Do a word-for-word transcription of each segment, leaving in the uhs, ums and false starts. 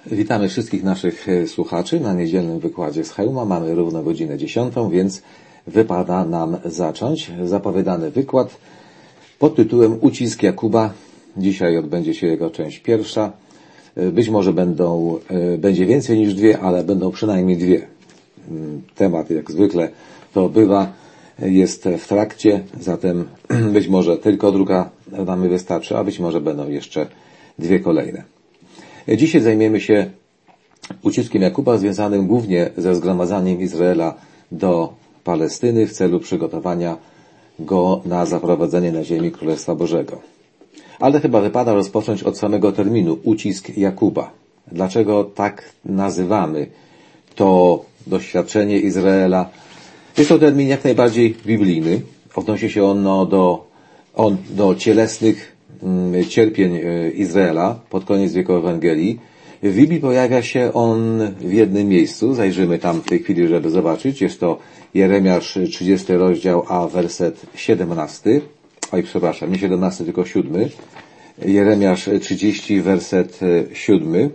Witamy wszystkich naszych słuchaczy na niedzielnym wykładzie z Chełma. Mamy równo godzinę dziesiątą, więc wypada nam zacząć zapowiadany wykład pod tytułem Ucisk Jakuba. Dzisiaj odbędzie się jego część pierwsza. Być może będą, będzie więcej niż dwie, ale będą przynajmniej dwie. Temat, jak zwykle to bywa, jest w trakcie, zatem być może tylko druga nam wystarczy, a być może będą jeszcze dwie kolejne. Dzisiaj zajmiemy się uciskiem Jakuba związanym głównie ze zgromadzaniem Izraela do Palestyny w celu przygotowania go na zaprowadzenie na ziemi Królestwa Bożego. Ale chyba wypada rozpocząć od samego terminu ucisk Jakuba. Dlaczego tak nazywamy to doświadczenie Izraela? Jest to termin jak najbardziej biblijny. Odnosi się ono do, on do cielesnych cierpień Izraela pod koniec wieku Ewangelii. W Biblii pojawia się on w jednym miejscu. Zajrzymy tam w tej chwili, żeby zobaczyć. Jest to Jeremiasz trzydziesty rozdział, a werset siedemnasty. Oj, przepraszam, nie siedemnasty, tylko siódmy. Jeremiasz trzydzieści, werset siódmy.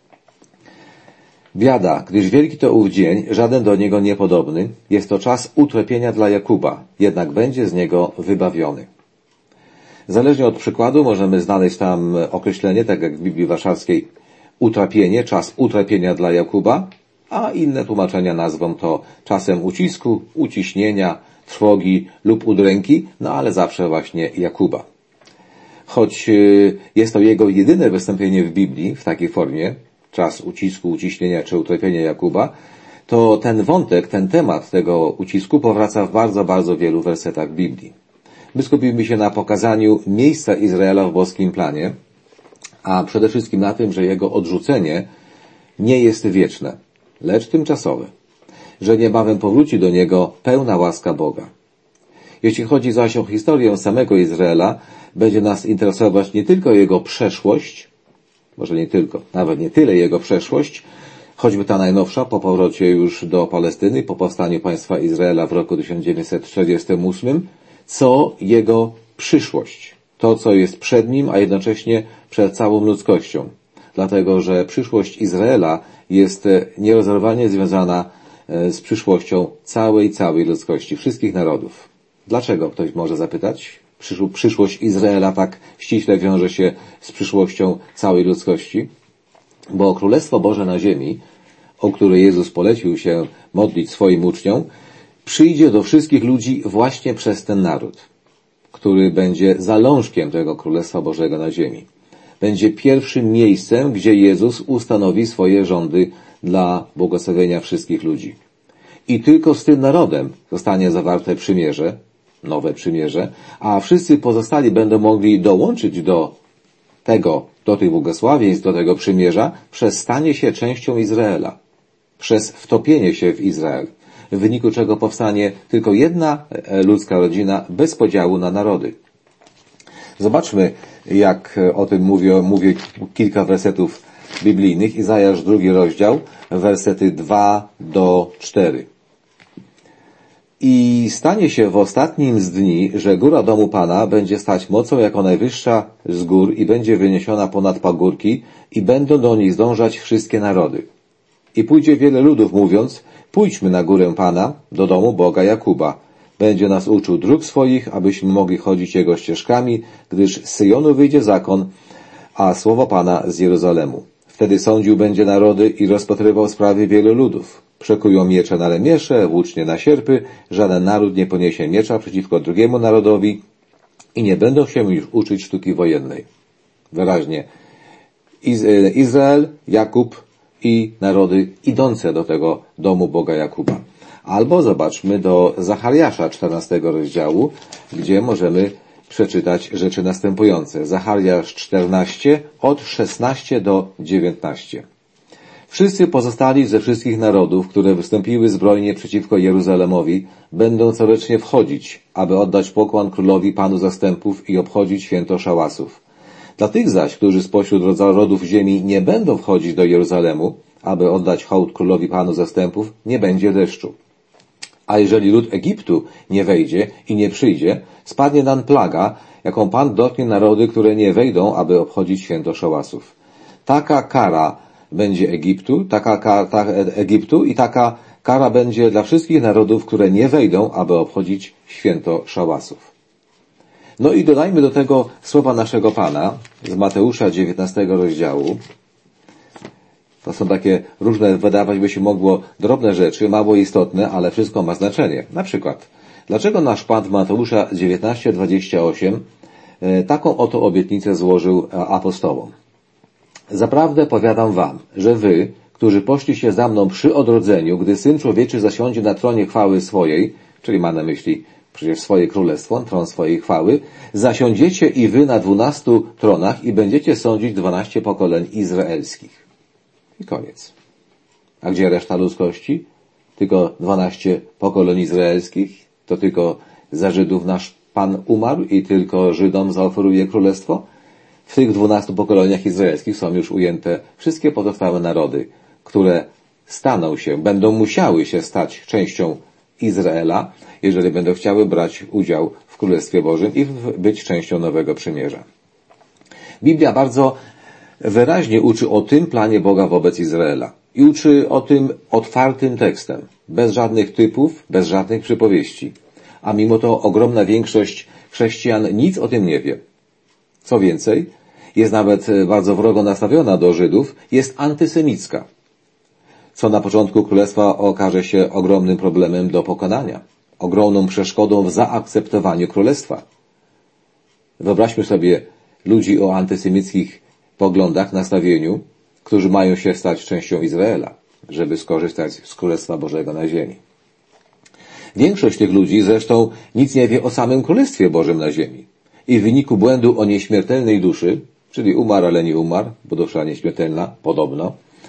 Biada, gdyż wielki to ów dzień, żaden do niego niepodobny. Jest to czas utrapienia dla Jakuba, jednak będzie z niego wybawiony. Zależnie od przykładu możemy znaleźć tam określenie, tak jak w Biblii Warszawskiej, utrapienie, czas utrapienia dla Jakuba, a inne tłumaczenia nazwą to czasem ucisku, uciśnienia, trwogi lub udręki, no ale zawsze właśnie Jakuba. Choć jest to jego jedyne wystąpienie w Biblii w takiej formie, czas ucisku, uciśnienia czy utrapienia Jakuba, to ten wątek, ten temat tego ucisku powraca w bardzo, bardzo wielu wersetach Biblii. My skupimy się na pokazaniu miejsca Izraela w boskim planie, a przede wszystkim na tym, że jego odrzucenie nie jest wieczne, lecz tymczasowe, że niebawem powróci do niego pełna łaska Boga. Jeśli chodzi zaś o historię samego Izraela, będzie nas interesować nie tylko jego przeszłość, może nie tylko, nawet nie tyle jego przeszłość, choćby ta najnowsza po powrocie już do Palestyny, po powstaniu państwa Izraela w roku tysiąc dziewięćset czterdziestym ósmym, co jego przyszłość, to co jest przed nim, a jednocześnie przed całą ludzkością. Dlatego, że przyszłość Izraela jest nierozerwalnie związana z przyszłością całej, całej ludzkości, wszystkich narodów. Dlaczego, ktoś może zapytać? Przyszłość Izraela tak ściśle wiąże się z przyszłością całej ludzkości? Bo Królestwo Boże na ziemi, o które Jezus polecił się modlić swoim uczniom, przyjdzie do wszystkich ludzi właśnie przez ten naród, który będzie zalążkiem tego Królestwa Bożego na ziemi. Będzie pierwszym miejscem, gdzie Jezus ustanowi swoje rządy dla błogosławienia wszystkich ludzi. I tylko z tym narodem zostanie zawarte przymierze, nowe przymierze, a wszyscy pozostali będą mogli dołączyć do tego, do tych błogosławieństw, do tego przymierza, przez stanie się częścią Izraela, przez wtopienie się w Izrael, w wyniku czego powstanie tylko jedna ludzka rodzina bez podziału na narody. Zobaczmy, jak o tym mówię, mówię kilka wersetów biblijnych. Izajasz drugi rozdział, wersety dwa do czterech. I stanie się w ostatnim z dni, że góra domu Pana będzie stać mocą jako najwyższa z gór i będzie wyniesiona ponad pagórki i będą do niej zdążać wszystkie narody. I pójdzie wiele ludów mówiąc, pójdźmy na górę Pana, do domu Boga Jakuba. Będzie nas uczył dróg swoich, abyśmy mogli chodzić Jego ścieżkami, gdyż z Syjonu wyjdzie zakon, a słowo Pana z Jerozolemu. Wtedy sądził będzie narody i rozpatrywał sprawy wielu ludów. Przekują miecze na remiesze, włócznie na sierpy, żaden naród nie poniesie miecza przeciwko drugiemu narodowi i nie będą się już uczyć sztuki wojennej. Wyraźnie, Izrael, Jakub i narody idące do tego domu Boga Jakuba. Albo zobaczmy do Zachariasza czternastego rozdziału, gdzie możemy przeczytać rzeczy następujące. Zachariasz czternaście, od szesnastego do dziewiętnastego. Wszyscy pozostali ze wszystkich narodów, które wystąpiły zbrojnie przeciwko Jeruzalemowi, będą corocznie wchodzić, aby oddać pokłon królowi Panu zastępów i obchodzić święto szałasów. Dla tych zaś, którzy spośród rodów ziemi nie będą wchodzić do Jeruzalemu, aby oddać hołd królowi Panu zastępów, nie będzie deszczu. A jeżeli lud Egiptu nie wejdzie i nie przyjdzie, spadnie nam plaga, jaką Pan dotknie narody, które nie wejdą, aby obchodzić święto szałasów. Taka kara będzie Egiptu, taka, ta, Egiptu i taka kara będzie dla wszystkich narodów, które nie wejdą, aby obchodzić święto szałasów. No i dodajmy do tego słowa naszego Pana z Mateusza dziewiętnastego rozdziału. To są takie różne, wydawać by się mogło, drobne rzeczy, mało istotne, ale wszystko ma znaczenie. Na przykład, dlaczego nasz Pan w Mateusza dziewiętnaście dwadzieścia osiem taką oto obietnicę złożył apostołom? Zaprawdę powiadam wam, że wy, którzy poszliście za mną przy odrodzeniu, gdy Syn Człowieczy zasiądzie na tronie chwały swojej, czyli ma na myśli przecież swoje królestwo, tron swojej chwały, zasiądziecie i wy na dwunastu tronach i będziecie sądzić dwanaście pokoleń izraelskich. I koniec. A gdzie reszta ludzkości? Tylko dwanaście pokoleń izraelskich? To tylko za Żydów nasz Pan umarł i tylko Żydom zaoferuje królestwo? W tych dwunastu pokoleniach izraelskich są już ujęte wszystkie pozostałe narody, które staną się, będą musiały się stać częścią Izraela, jeżeli będą chciały brać udział w Królestwie Bożym i być częścią Nowego Przymierza. Biblia bardzo wyraźnie uczy o tym planie Boga wobec Izraela. I uczy o tym otwartym tekstem, bez żadnych typów, bez żadnych przypowieści. A mimo to ogromna większość chrześcijan nic o tym nie wie. Co więcej, jest nawet bardzo wrogo nastawiona do Żydów, jest antysemicka, co na początku Królestwa okaże się ogromnym problemem do pokonania, ogromną przeszkodą w zaakceptowaniu Królestwa. Wyobraźmy sobie ludzi o antysemickich poglądach, nastawieniu, którzy mają się stać częścią Izraela, żeby skorzystać z Królestwa Bożego na ziemi. Większość tych ludzi zresztą nic nie wie o samym Królestwie Bożym na ziemi. I w wyniku błędu o nieśmiertelnej duszy, czyli umarł, ale nie umarł, bo dusza nieśmiertelna, podobno,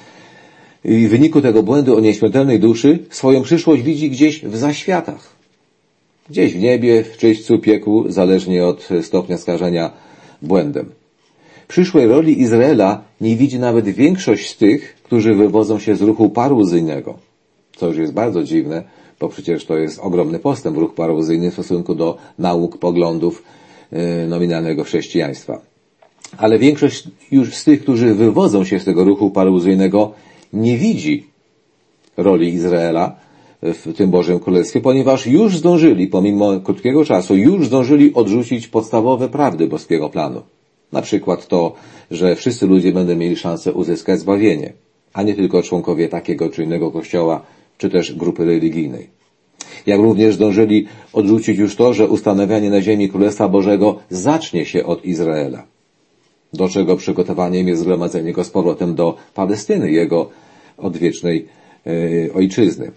i w wyniku tego błędu o nieśmiertelnej duszy swoją przyszłość widzi gdzieś w zaświatach. Gdzieś w niebie, w czyśćcu, piekłu, zależnie od stopnia skażenia błędem. Przyszłej roli Izraela nie widzi nawet większość z tych, którzy wywodzą się z ruchu paruzyjnego. Co już jest bardzo dziwne, bo przecież to jest ogromny postęp, ruch paruzyjny w stosunku do nauk, poglądów yy, nominalnego chrześcijaństwa. Ale większość już z tych, którzy wywodzą się z tego ruchu paruzyjnego, nie widzi roli Izraela w tym Bożym Królestwie, ponieważ już zdążyli, pomimo krótkiego czasu, już zdążyli odrzucić podstawowe prawdy boskiego planu. Na przykład to, że wszyscy ludzie będą mieli szansę uzyskać zbawienie, a nie tylko członkowie takiego czy innego kościoła, czy też grupy religijnej. Jak również zdążyli odrzucić już to, że ustanawianie na ziemi Królestwa Bożego zacznie się od Izraela, do czego przygotowaniem jest zgromadzenie go z powrotem do Palestyny, jego odwiecznej yy, ojczyzny.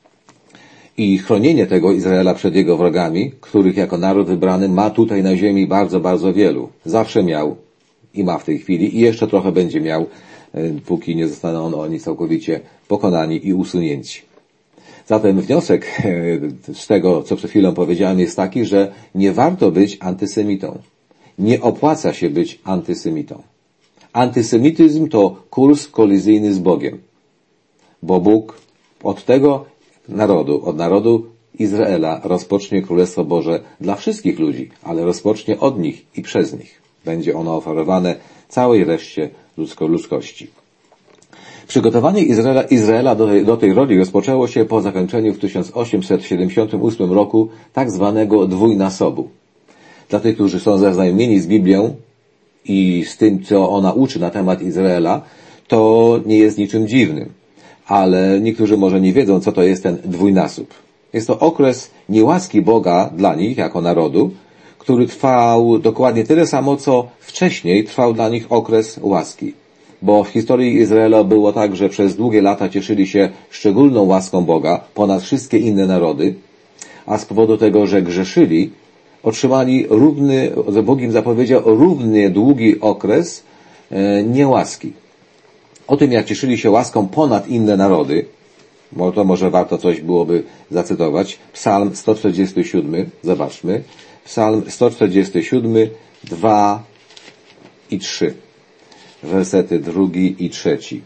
I chronienie tego Izraela przed jego wrogami, których jako naród wybrany ma tutaj na ziemi bardzo, bardzo wielu. Zawsze miał i ma w tej chwili i jeszcze trochę będzie miał, yy, póki nie zostaną oni całkowicie pokonani i usunięci. Zatem wniosek yy, z tego, co przed chwilą powiedziałem, jest taki, że nie warto być antysemitą. Nie opłaca się być antysemitą. Antysemityzm to kurs kolizyjny z Bogiem. Bo Bóg od tego narodu, od narodu Izraela rozpocznie Królestwo Boże dla wszystkich ludzi, ale rozpocznie od nich i przez nich. Będzie ono oferowane całej reszcie ludzko- ludzkości. Przygotowanie Izraela, Izraela do, tej, do tej roli rozpoczęło się po zakończeniu w tysiąc osiemset siedemdziesiątym ósmym roku tak zwanego dwójnasobu. Dla tych, którzy są zaznajomieni z Biblią i z tym, co ona uczy na temat Izraela, to nie jest niczym dziwnym. Ale niektórzy może nie wiedzą, co to jest ten dwójnasób. Jest to okres niełaski Boga dla nich, jako narodu, który trwał dokładnie tyle samo, co wcześniej trwał dla nich okres łaski. Bo w historii Izraela było tak, że przez długie lata cieszyli się szczególną łaską Boga ponad wszystkie inne narody, a z powodu tego, że grzeszyli, otrzymali równy, Bóg im zapowiedział równie długi okres e, niełaski. O tym, jak cieszyli się łaską ponad inne narody, bo to może warto coś byłoby zacytować. Psalm sto czterdziesty siódmy, zobaczmy. Psalm sto czterdziesty siódmy, dwa i trzy. Wersety drugi i trzeci.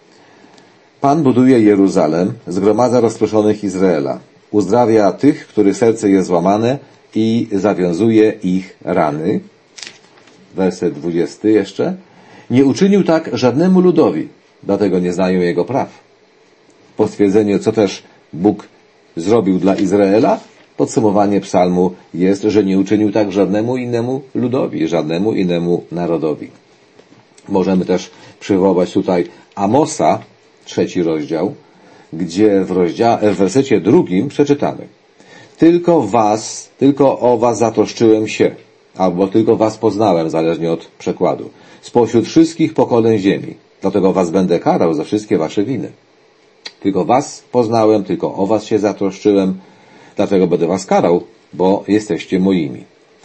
Pan buduje Jeruzalem, zgromadza rozproszonych Izraela. Uzdrawia tych, których serce jest złamane i zawiązuje ich rany. Werset dwudziesty jeszcze. Nie uczynił tak żadnemu ludowi. dlatego nie znają Jego praw. Po stwierdzeniu, co też Bóg zrobił dla Izraela, podsumowanie psalmu jest, że nie uczynił tak żadnemu innemu ludowi, żadnemu innemu narodowi. Możemy też przywołać tutaj Amosa, trzeci rozdział, gdzie w, rozdzia- w wersecie drugim przeczytamy: Tylko was, tylko o was zatroszczyłem się, albo tylko was poznałem, zależnie od przekładu, spośród wszystkich pokoleń ziemi. Dlatego was będę karał za wszystkie wasze winy. Tylko was poznałem, tylko o was się zatroszczyłem, dlatego będę was karał, bo jesteście moimi.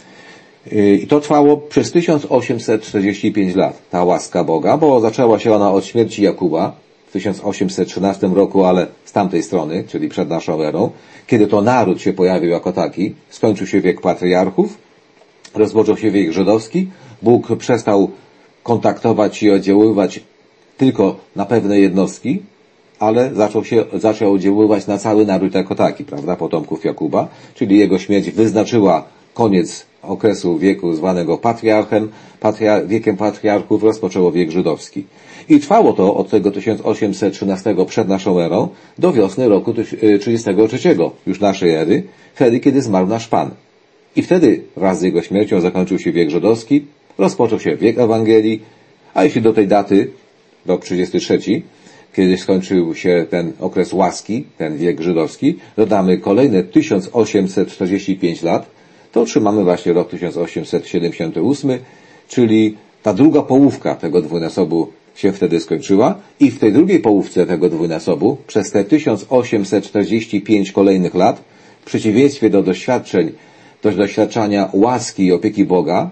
I to trwało przez tysiąc osiemset czterdzieści pięć lat, ta łaska Boga, bo zaczęła się ona od śmierci Jakuba w tysiąc osiemset trzynastym roku, ale z tamtej strony, czyli przed naszą erą, kiedy to naród się pojawił jako taki, skończył się wiek patriarchów, rozpoczął się wiek żydowski, Bóg przestał kontaktować i oddziaływać tylko na pewne jednostki, ale zaczął się, zaczął oddziaływać na cały naród jako taki, prawda, potomków Jakuba, czyli jego śmierć wyznaczyła koniec okresu wieku zwanego patriarchem, patria, wiekiem patriarchów rozpoczęło wiek żydowski. I trwało to od tego tysiąc osiemset trzynastego przed naszą erą do wiosny roku trzydziestego trzeciego już naszej ery, wtedy, kiedy zmarł nasz Pan. I wtedy wraz z jego śmiercią zakończył się wiek żydowski, rozpoczął się wiek Ewangelii, a jeśli do tej daty, rok trzydziesty trzeci, kiedy skończył się ten okres łaski, ten wiek żydowski, dodamy kolejne tysiąc osiemset czterdzieści pięć lat, to otrzymamy właśnie rok tysiąc osiemset siedemdziesiąty ósmy, czyli ta druga połówka tego dwunasobu się wtedy skończyła i w tej drugiej połówce tego dwunasobu przez te tysiąc osiemset czterdzieści pięć kolejnych lat, w przeciwieństwie do doświadczeń, do doświadczania łaski i opieki Boga,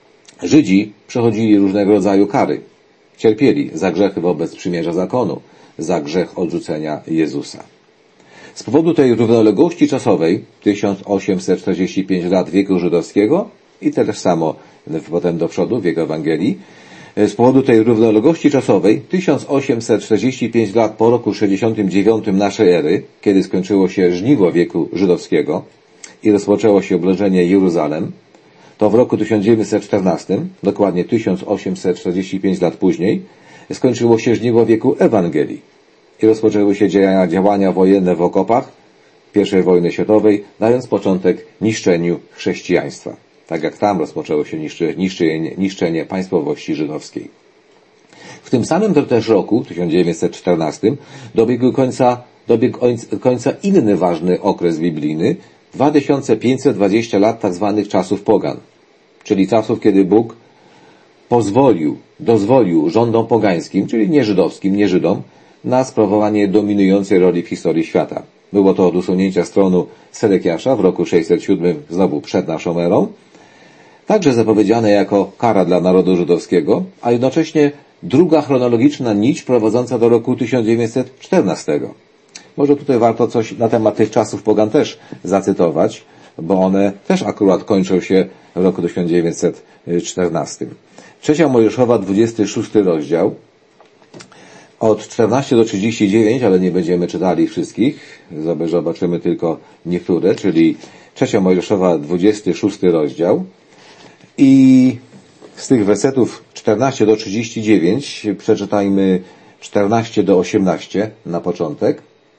Żydzi przechodzili różnego rodzaju kary. Cierpieli za grzechy wobec przymierza zakonu, za grzech odrzucenia Jezusa. Z powodu tej równoległości czasowej, tysiąc osiemset czterdzieści pięć lat wieku żydowskiego i też samo potem do przodu, wiek Ewangelii, z powodu tej równoległości czasowej, tysiąc osiemset czterdzieści pięć lat po roku sześćdziesiątym dziewiątym naszej ery, kiedy skończyło się żniwo wieku żydowskiego i rozpoczęło się oblężenie Jeruzalem, to w roku tysiąc dziewięćset czternastym, dokładnie tysiąc osiemset czterdzieści pięć lat później, skończyło się żniwo wieku Ewangelii i rozpoczęły się działania, działania wojenne w okopach pierwszej wojny światowej, dając początek niszczeniu chrześcijaństwa. Tak jak tam rozpoczęło się niszczy, niszczenie, niszczenie państwowości żydowskiej. W tym samym też roku, tysiąc dziewięćset czternastym, dobiegł końca, dobiegł końca inny ważny okres biblijny, dwa tysiące pięćset dwadzieścia lat tak zwanych czasów pogan, czyli czasów, kiedy Bóg pozwolił, dozwolił rządom pogańskim, czyli nie żydowskim, nie Żydom, na sprawowanie dominującej roli w historii świata. Było to od usunięcia z tronu Sedekiasza w roku sześćset siódmym, znowu przed naszą erą, także zapowiedziane jako kara dla narodu żydowskiego, a jednocześnie druga chronologiczna nić prowadząca do roku tysiąc dziewięćset czternastego. Może tutaj warto coś na temat tych czasów pogan też zacytować, bo one też akurat kończą się w roku tysiąc dziewięćset czternastym. Trzecia Mojżeszowa, dwudziesty szósty rozdział, od czternastego do trzydziestu dziewiątego, ale nie będziemy czytali wszystkich, zobaczymy tylko niektóre, czyli Trzecia Mojżeszowa, dwudziesty szósty rozdział i z tych wersetów czternaście do trzydziestu dziewięciu przeczytajmy czternaście do osiemnastu na początek.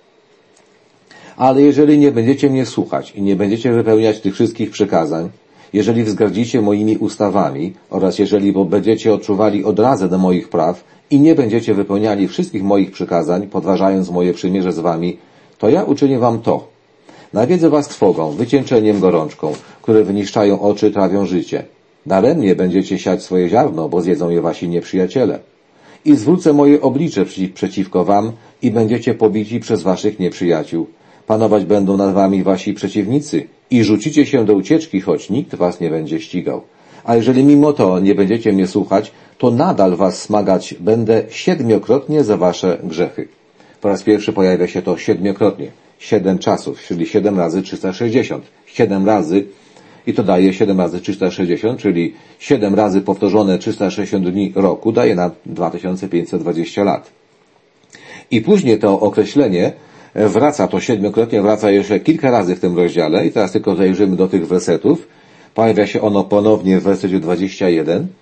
Ale jeżeli nie będziecie mnie słuchać i nie będziecie wypełniać tych wszystkich przykazań, jeżeli wzgardzicie moimi ustawami oraz jeżeli będziecie odczuwali odrazę do moich praw i nie będziecie wypełniali wszystkich moich przykazań, podważając moje przymierze z wami, to ja uczynię wam to. Nawiedzę was trwogą, wycieńczeniem, gorączką, które wyniszczają oczy, trawią życie. Daremnie będziecie siać swoje ziarno, bo zjedzą je wasi nieprzyjaciele. I zwrócę moje oblicze przeciwko wam i będziecie pobici przez waszych nieprzyjaciół. Panować będą nad wami wasi przeciwnicy i rzucicie się do ucieczki, choć nikt was nie będzie ścigał. A jeżeli mimo to nie będziecie mnie słuchać, to nadal was smagać będę siedmiokrotnie za wasze grzechy. Po raz pierwszy pojawia się to siedmiokrotnie. Siedem czasów, czyli siedem razy trzysta sześćdziesiąt. Siedem razy i to daje siedem razy trzysta sześćdziesiąt, czyli siedem razy powtórzone trzysta sześćdziesiąt dni roku daje nam dwa tysiące pięćset dwadzieścia lat. I później to określenie wraca, to siedmiokrotnie wraca jeszcze kilka razy w tym rozdziale i teraz tylko zajrzymy do tych wersetów. Pojawia się ono ponownie w wersecie dwudziestym pierwszym,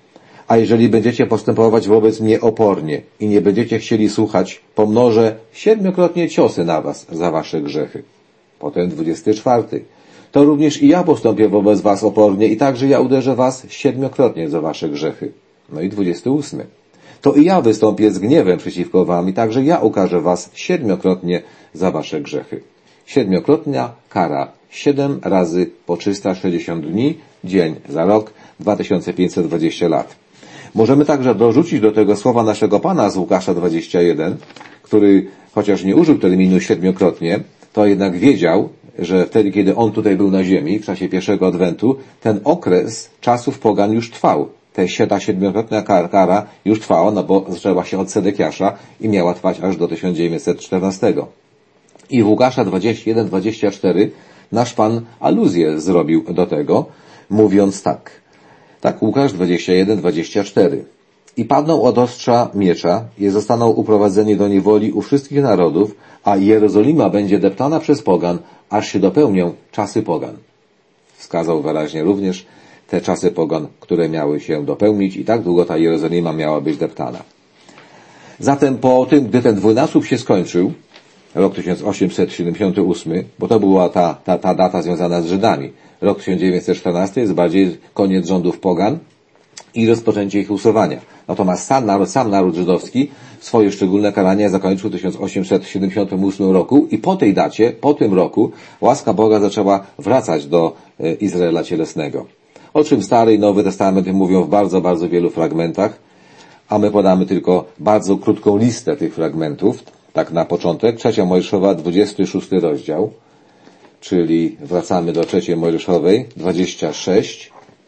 A jeżeli będziecie postępować wobec mnie opornie i nie będziecie chcieli słuchać, pomnożę siedmiokrotnie ciosy na was za wasze grzechy. Potem dwudziesty czwarty. To również i ja postąpię wobec was opornie i także ja uderzę was siedmiokrotnie za wasze grzechy. No i dwudziesty ósmy. To i ja wystąpię z gniewem przeciwko wam i także ja ukarzę was siedmiokrotnie za wasze grzechy. Siedmiokrotna kara. Siedem razy po trzysta sześćdziesiąt dni, dzień za rok, dwa tysiące pięćset dwadzieścia lat. Możemy także dorzucić do tego słowa naszego Pana z Łukasza dwadzieścia jeden, który chociaż nie użył terminu siedmiokrotnie, to jednak wiedział, że wtedy, kiedy on tutaj był na ziemi, w czasie pierwszego adwentu, ten okres czasów pogan już trwał. Ta siedmiokrotna kara już trwała, no bo zaczęła się od Sedekiasza i miała trwać aż do tysiąc dziewięćset czternastego. I w Łukasza dwadzieścia jeden dwadzieścia cztery nasz Pan aluzję zrobił do tego, mówiąc tak. Tak, Łukasz dwadzieścia jeden dwadzieścia cztery. I padną od ostrza miecza i zostaną uprowadzeni do niewoli u wszystkich narodów, a Jerozolima będzie deptana przez pogan, aż się dopełnią czasy pogan. Wskazał wyraźnie również te czasy pogan, które miały się dopełnić i tak długo ta Jerozolima miała być deptana. Zatem po tym, gdy ten dwójnasób się skończył, rok tysiąc osiemset siedemdziesiąty ósmy, bo to była ta, ta, ta data związana z Żydami. Rok tysiąc dziewięćset czternasty jest bardziej koniec rządów pogan i rozpoczęcie ich usuwania. Natomiast sam naród, sam naród żydowski swoje szczególne karania zakończył w tysiąc osiemset siedemdziesiątym ósmym roku i po tej dacie, po tym roku, łaska Boga zaczęła wracać do Izraela cielesnego. O czym Stary i Nowy Testament mówią w bardzo, bardzo wielu fragmentach, a my podamy tylko bardzo krótką listę tych fragmentów. Tak na początek, trzecia Mojżeszowa, dwudziesty szósty rozdział, czyli wracamy do trzeciej Mojżeszowej, dwadzieścia sześć,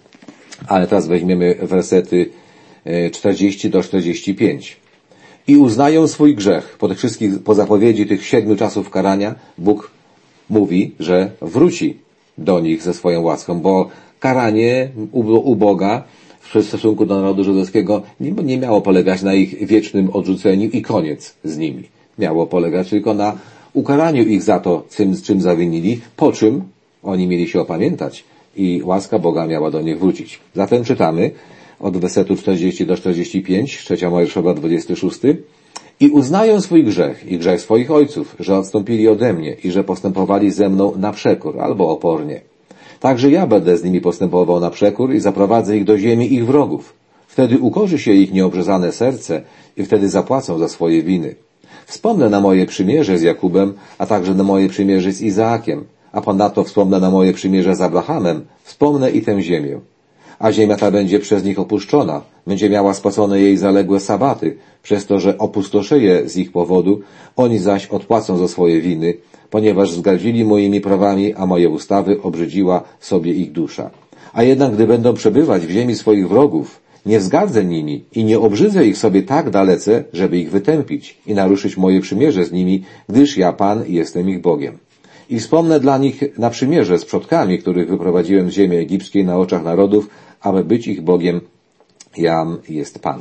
ale teraz weźmiemy wersety czterdzieści do czterdziestu pięciu. I uznają swój grzech. Po tych wszystkich, po zapowiedzi tych siedmiu czasów karania, Bóg mówi, że wróci do nich ze swoją łaską, bo karanie u Boga w stosunku do narodu żydowskiego nie, nie miało polegać na ich wiecznym odrzuceniu i koniec z nimi. Miało polegać tylko na ukaraniu ich za to, czym, czym zawinili, po czym oni mieli się opamiętać i łaska Boga miała do nich wrócić. Zatem czytamy od wersetu czterdziestego do czterdziestu pięciu, trzecia Mojżeszowa, dwudziesty szósty. I uznają swój grzech i grzech swoich ojców, że odstąpili ode mnie i że postępowali ze mną na przekór albo opornie. Także ja będę z nimi postępował na przekór i zaprowadzę ich do ziemi ich wrogów. Wtedy ukorzy się ich nieobrzezane serce i wtedy zapłacą za swoje winy. Wspomnę na moje przymierze z Jakubem, a także na moje przymierze z Izaakiem, a ponadto wspomnę na moje przymierze z Abrahamem, wspomnę i tę ziemię. A ziemia ta będzie przez nich opuszczona, będzie miała spłacone jej zaległe sabaty, przez to, że opustoszeje z ich powodu, oni zaś odpłacą za swoje winy, ponieważ zgardzili moimi prawami, a moje ustawy obrzydziła sobie ich dusza. A jednak gdy będą przebywać w ziemi swoich wrogów, nie wzgardzę nimi i nie obrzydzę ich sobie tak dalece, żeby ich wytępić i naruszyć moje przymierze z nimi, gdyż ja Pan jestem ich Bogiem. I wspomnę dla nich na przymierze z przodkami, których wyprowadziłem z ziemi egipskiej na oczach narodów, aby być ich Bogiem, jam jest Pan.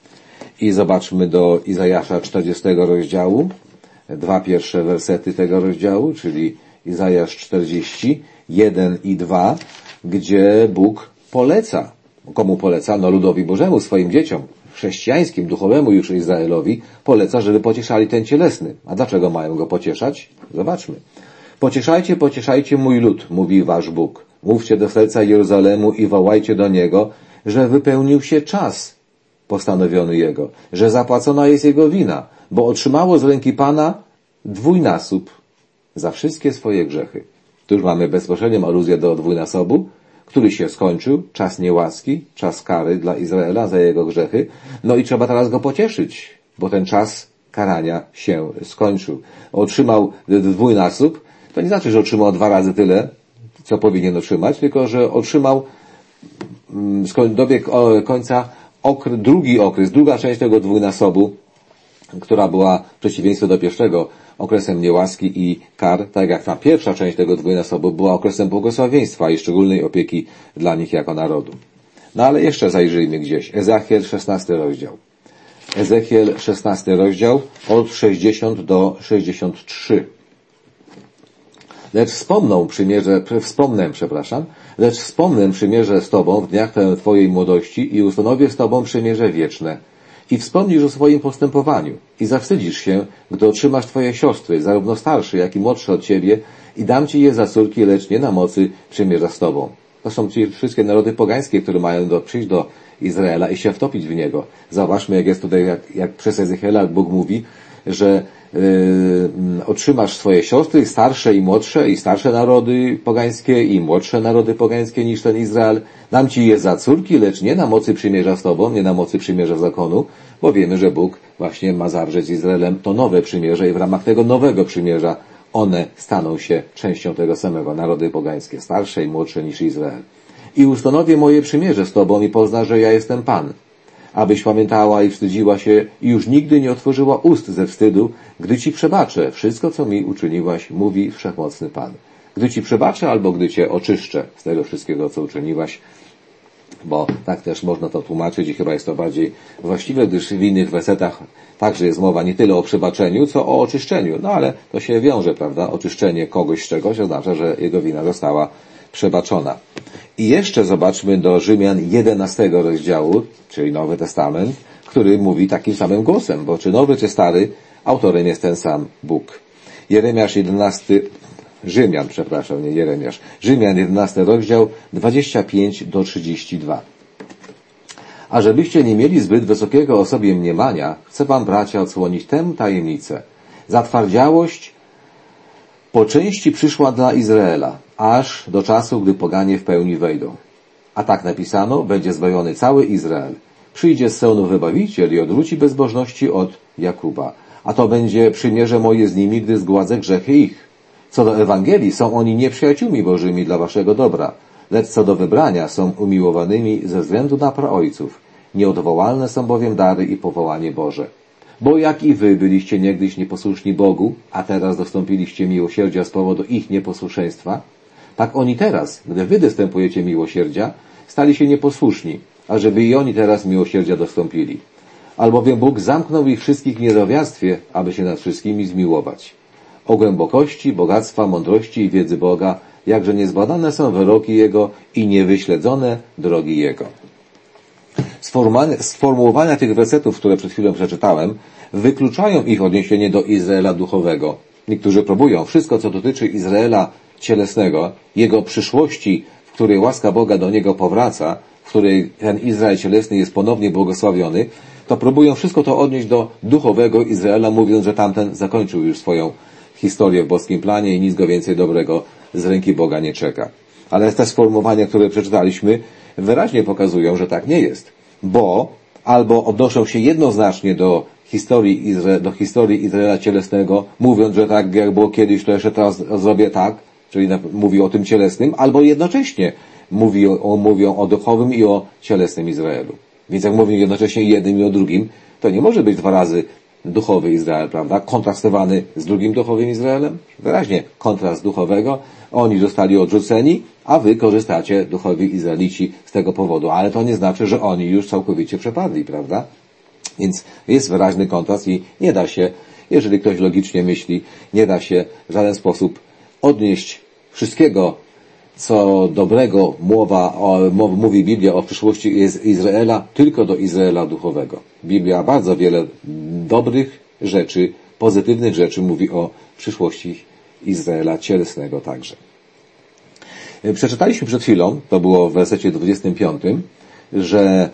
I zobaczmy do Izajasza czterdziestego rozdziału, dwa pierwsze wersety tego rozdziału, czyli Izajasz czterdzieści, jeden i dwa, gdzie Bóg poleca. Komu poleca? No ludowi Bożemu, swoim dzieciom, chrześcijańskim, duchowemu już Izraelowi, poleca, żeby pocieszali ten cielesny. A dlaczego mają go pocieszać? Zobaczmy. Pocieszajcie, pocieszajcie mój lud, mówi wasz Bóg. Mówcie do serca Jeruzalemu i wołajcie do niego, że wypełnił się czas postanowiony jego, że zapłacona jest jego wina, bo otrzymało z ręki Pana dwójnasób za wszystkie swoje grzechy. Tu już mamy bezpośrednią aluzję do dwójnasobu, który się skończył, czas niełaski, czas kary dla Izraela za jego grzechy, no i trzeba teraz go pocieszyć, bo ten czas karania się skończył. Otrzymał dwójnasób, to nie znaczy, że otrzymał dwa razy tyle, co powinien otrzymać, tylko że otrzymał dobiegł końca okres, drugi okres, druga część tego dwójnasobu, która była przeciwieństwem do pierwszego, okresem niełaski i kar, tak jak ta pierwsza część tego dwójnasobu była okresem błogosławieństwa i szczególnej opieki dla nich jako narodu. No ale jeszcze zajrzyjmy gdzieś. Ezechiel szesnasty rozdział. Ezechiel szesnasty rozdział od sześćdziesiątego do sześćdziesiątego trzeciego. Lecz wspomną przymierze, wspomnę, przepraszam, lecz wspomnę przymierze z Tobą w dniach Twojej młodości i ustanowię z Tobą przymierze wieczne. I wspomnisz o swoim postępowaniu i zawstydzisz się, gdy otrzymasz Twoje siostry, zarówno starsze, jak i młodsze od Ciebie, i dam Ci je za córki, lecz nie na mocy przymierza z Tobą. To są ci wszystkie narody pogańskie, które mają do, przyjść do Izraela i się wtopić w niego. Zauważmy, jak jest tutaj, jak, jak przez Ezechiela Bóg mówi, że yy, otrzymasz swoje siostry, starsze i młodsze, i starsze narody pogańskie, i młodsze narody pogańskie niż ten Izrael. Dam Ci je za córki, lecz nie na mocy przymierza z Tobą, nie na mocy przymierza zakonu, bo wiemy, że Bóg właśnie ma zawrzeć z Izraelem to nowe przymierze i w ramach tego nowego przymierza one staną się częścią tego samego, narody pogańskie, starsze i młodsze niż Izrael. I ustanowię moje przymierze z Tobą i pozna, że ja jestem Pan. Abyś pamiętała i wstydziła się i już nigdy nie otworzyła ust ze wstydu, gdy Ci przebaczę wszystko, co mi uczyniłaś, mówi Wszechmocny Pan. Gdy Ci przebaczę albo gdy Cię oczyszczę z tego wszystkiego, co uczyniłaś, bo tak też można to tłumaczyć i chyba jest to bardziej właściwe, gdyż w innych wersetach także jest mowa nie tyle o przebaczeniu, co o oczyszczeniu. No ale to się wiąże, prawda? Oczyszczenie kogoś z czegoś oznacza, że jego wina została przebaczona. I jeszcze zobaczmy do Rzymian jedenastego rozdziału, czyli Nowy Testament, który mówi takim samym głosem, bo czy nowy, czy stary, autorem jest ten sam Bóg. Jeremiasz jedenasty, Rzymian, przepraszam, nie Jeremiasz. Rzymian jedenasty rozdział, dwadzieścia pięć do trzydziestu dwóch. A żebyście nie mieli zbyt wysokiego o sobie mniemania, chcę wam, bracia, odsłonić tę tajemnicę. Zatwardziałość po części przyszła dla Izraela, aż do czasu, gdy poganie w pełni wejdą. A tak napisano, będzie zbawiony cały Izrael. Przyjdzie z Syonu Wybawiciel i odwróci bezbożności od Jakuba. A to będzie przymierze moje z nimi, gdy zgładzę grzechy ich. Co do Ewangelii, są oni nieprzyjaciółmi Bożymi dla waszego dobra, lecz co do wybrania są umiłowanymi ze względu na praojców. Nieodwołalne są bowiem dary i powołanie Boże. Bo jak i wy byliście niegdyś nieposłuszni Bogu, a teraz dostąpiliście miłosierdzia z powodu ich nieposłuszeństwa, tak oni teraz, gdy wy dostępujecie miłosierdzia, stali się nieposłuszni, ażeby i oni teraz miłosierdzia dostąpili. Albowiem Bóg zamknął ich wszystkich w niedowiarstwie, aby się nad wszystkimi zmiłować. O głębokości, bogactwa, mądrości i wiedzy Boga, jakże niezbadane są wyroki Jego i niewyśledzone drogi Jego. Sformułowania tych wersetów, które przed chwilą przeczytałem, wykluczają ich odniesienie do Izraela duchowego. Niektórzy próbują wszystko, co dotyczy Izraela cielesnego, jego przyszłości, w której łaska Boga do niego powraca, w której ten Izrael cielesny jest ponownie błogosławiony, to próbują wszystko to odnieść do duchowego Izraela, mówiąc, że tamten zakończył już swoją historię w boskim planie i nic go więcej dobrego z ręki Boga nie czeka. Ale te sformułowania, które przeczytaliśmy, wyraźnie pokazują, że tak nie jest. Bo albo odnoszą się jednoznacznie do historii, Izra- do historii Izraela cielesnego, mówiąc, że tak jak było kiedyś, to jeszcze teraz zrobię tak, czyli mówi o tym cielesnym, albo jednocześnie mówi o, mówią o duchowym i o cielesnym Izraelu. Więc jak mówią jednocześnie jednym i o drugim, to nie może być dwa razy duchowy Izrael, prawda? Kontrastowany z drugim duchowym Izraelem. Wyraźnie kontrast duchowego. Oni zostali odrzuceni, a wy korzystacie, duchowi Izraelici, z tego powodu. Ale to nie znaczy, że oni już całkowicie przepadli, prawda? Więc jest wyraźny kontrast i nie da się, jeżeli ktoś logicznie myśli, nie da się w żaden sposób odnieść wszystkiego, co dobrego mowa, o, mówi Biblia o przyszłości Izraela, tylko do Izraela duchowego. Biblia bardzo wiele dobrych rzeczy, pozytywnych rzeczy mówi o przyszłości Izraela cielesnego także. Przeczytaliśmy przed chwilą, to było w wersecie dwudziestym piątym, że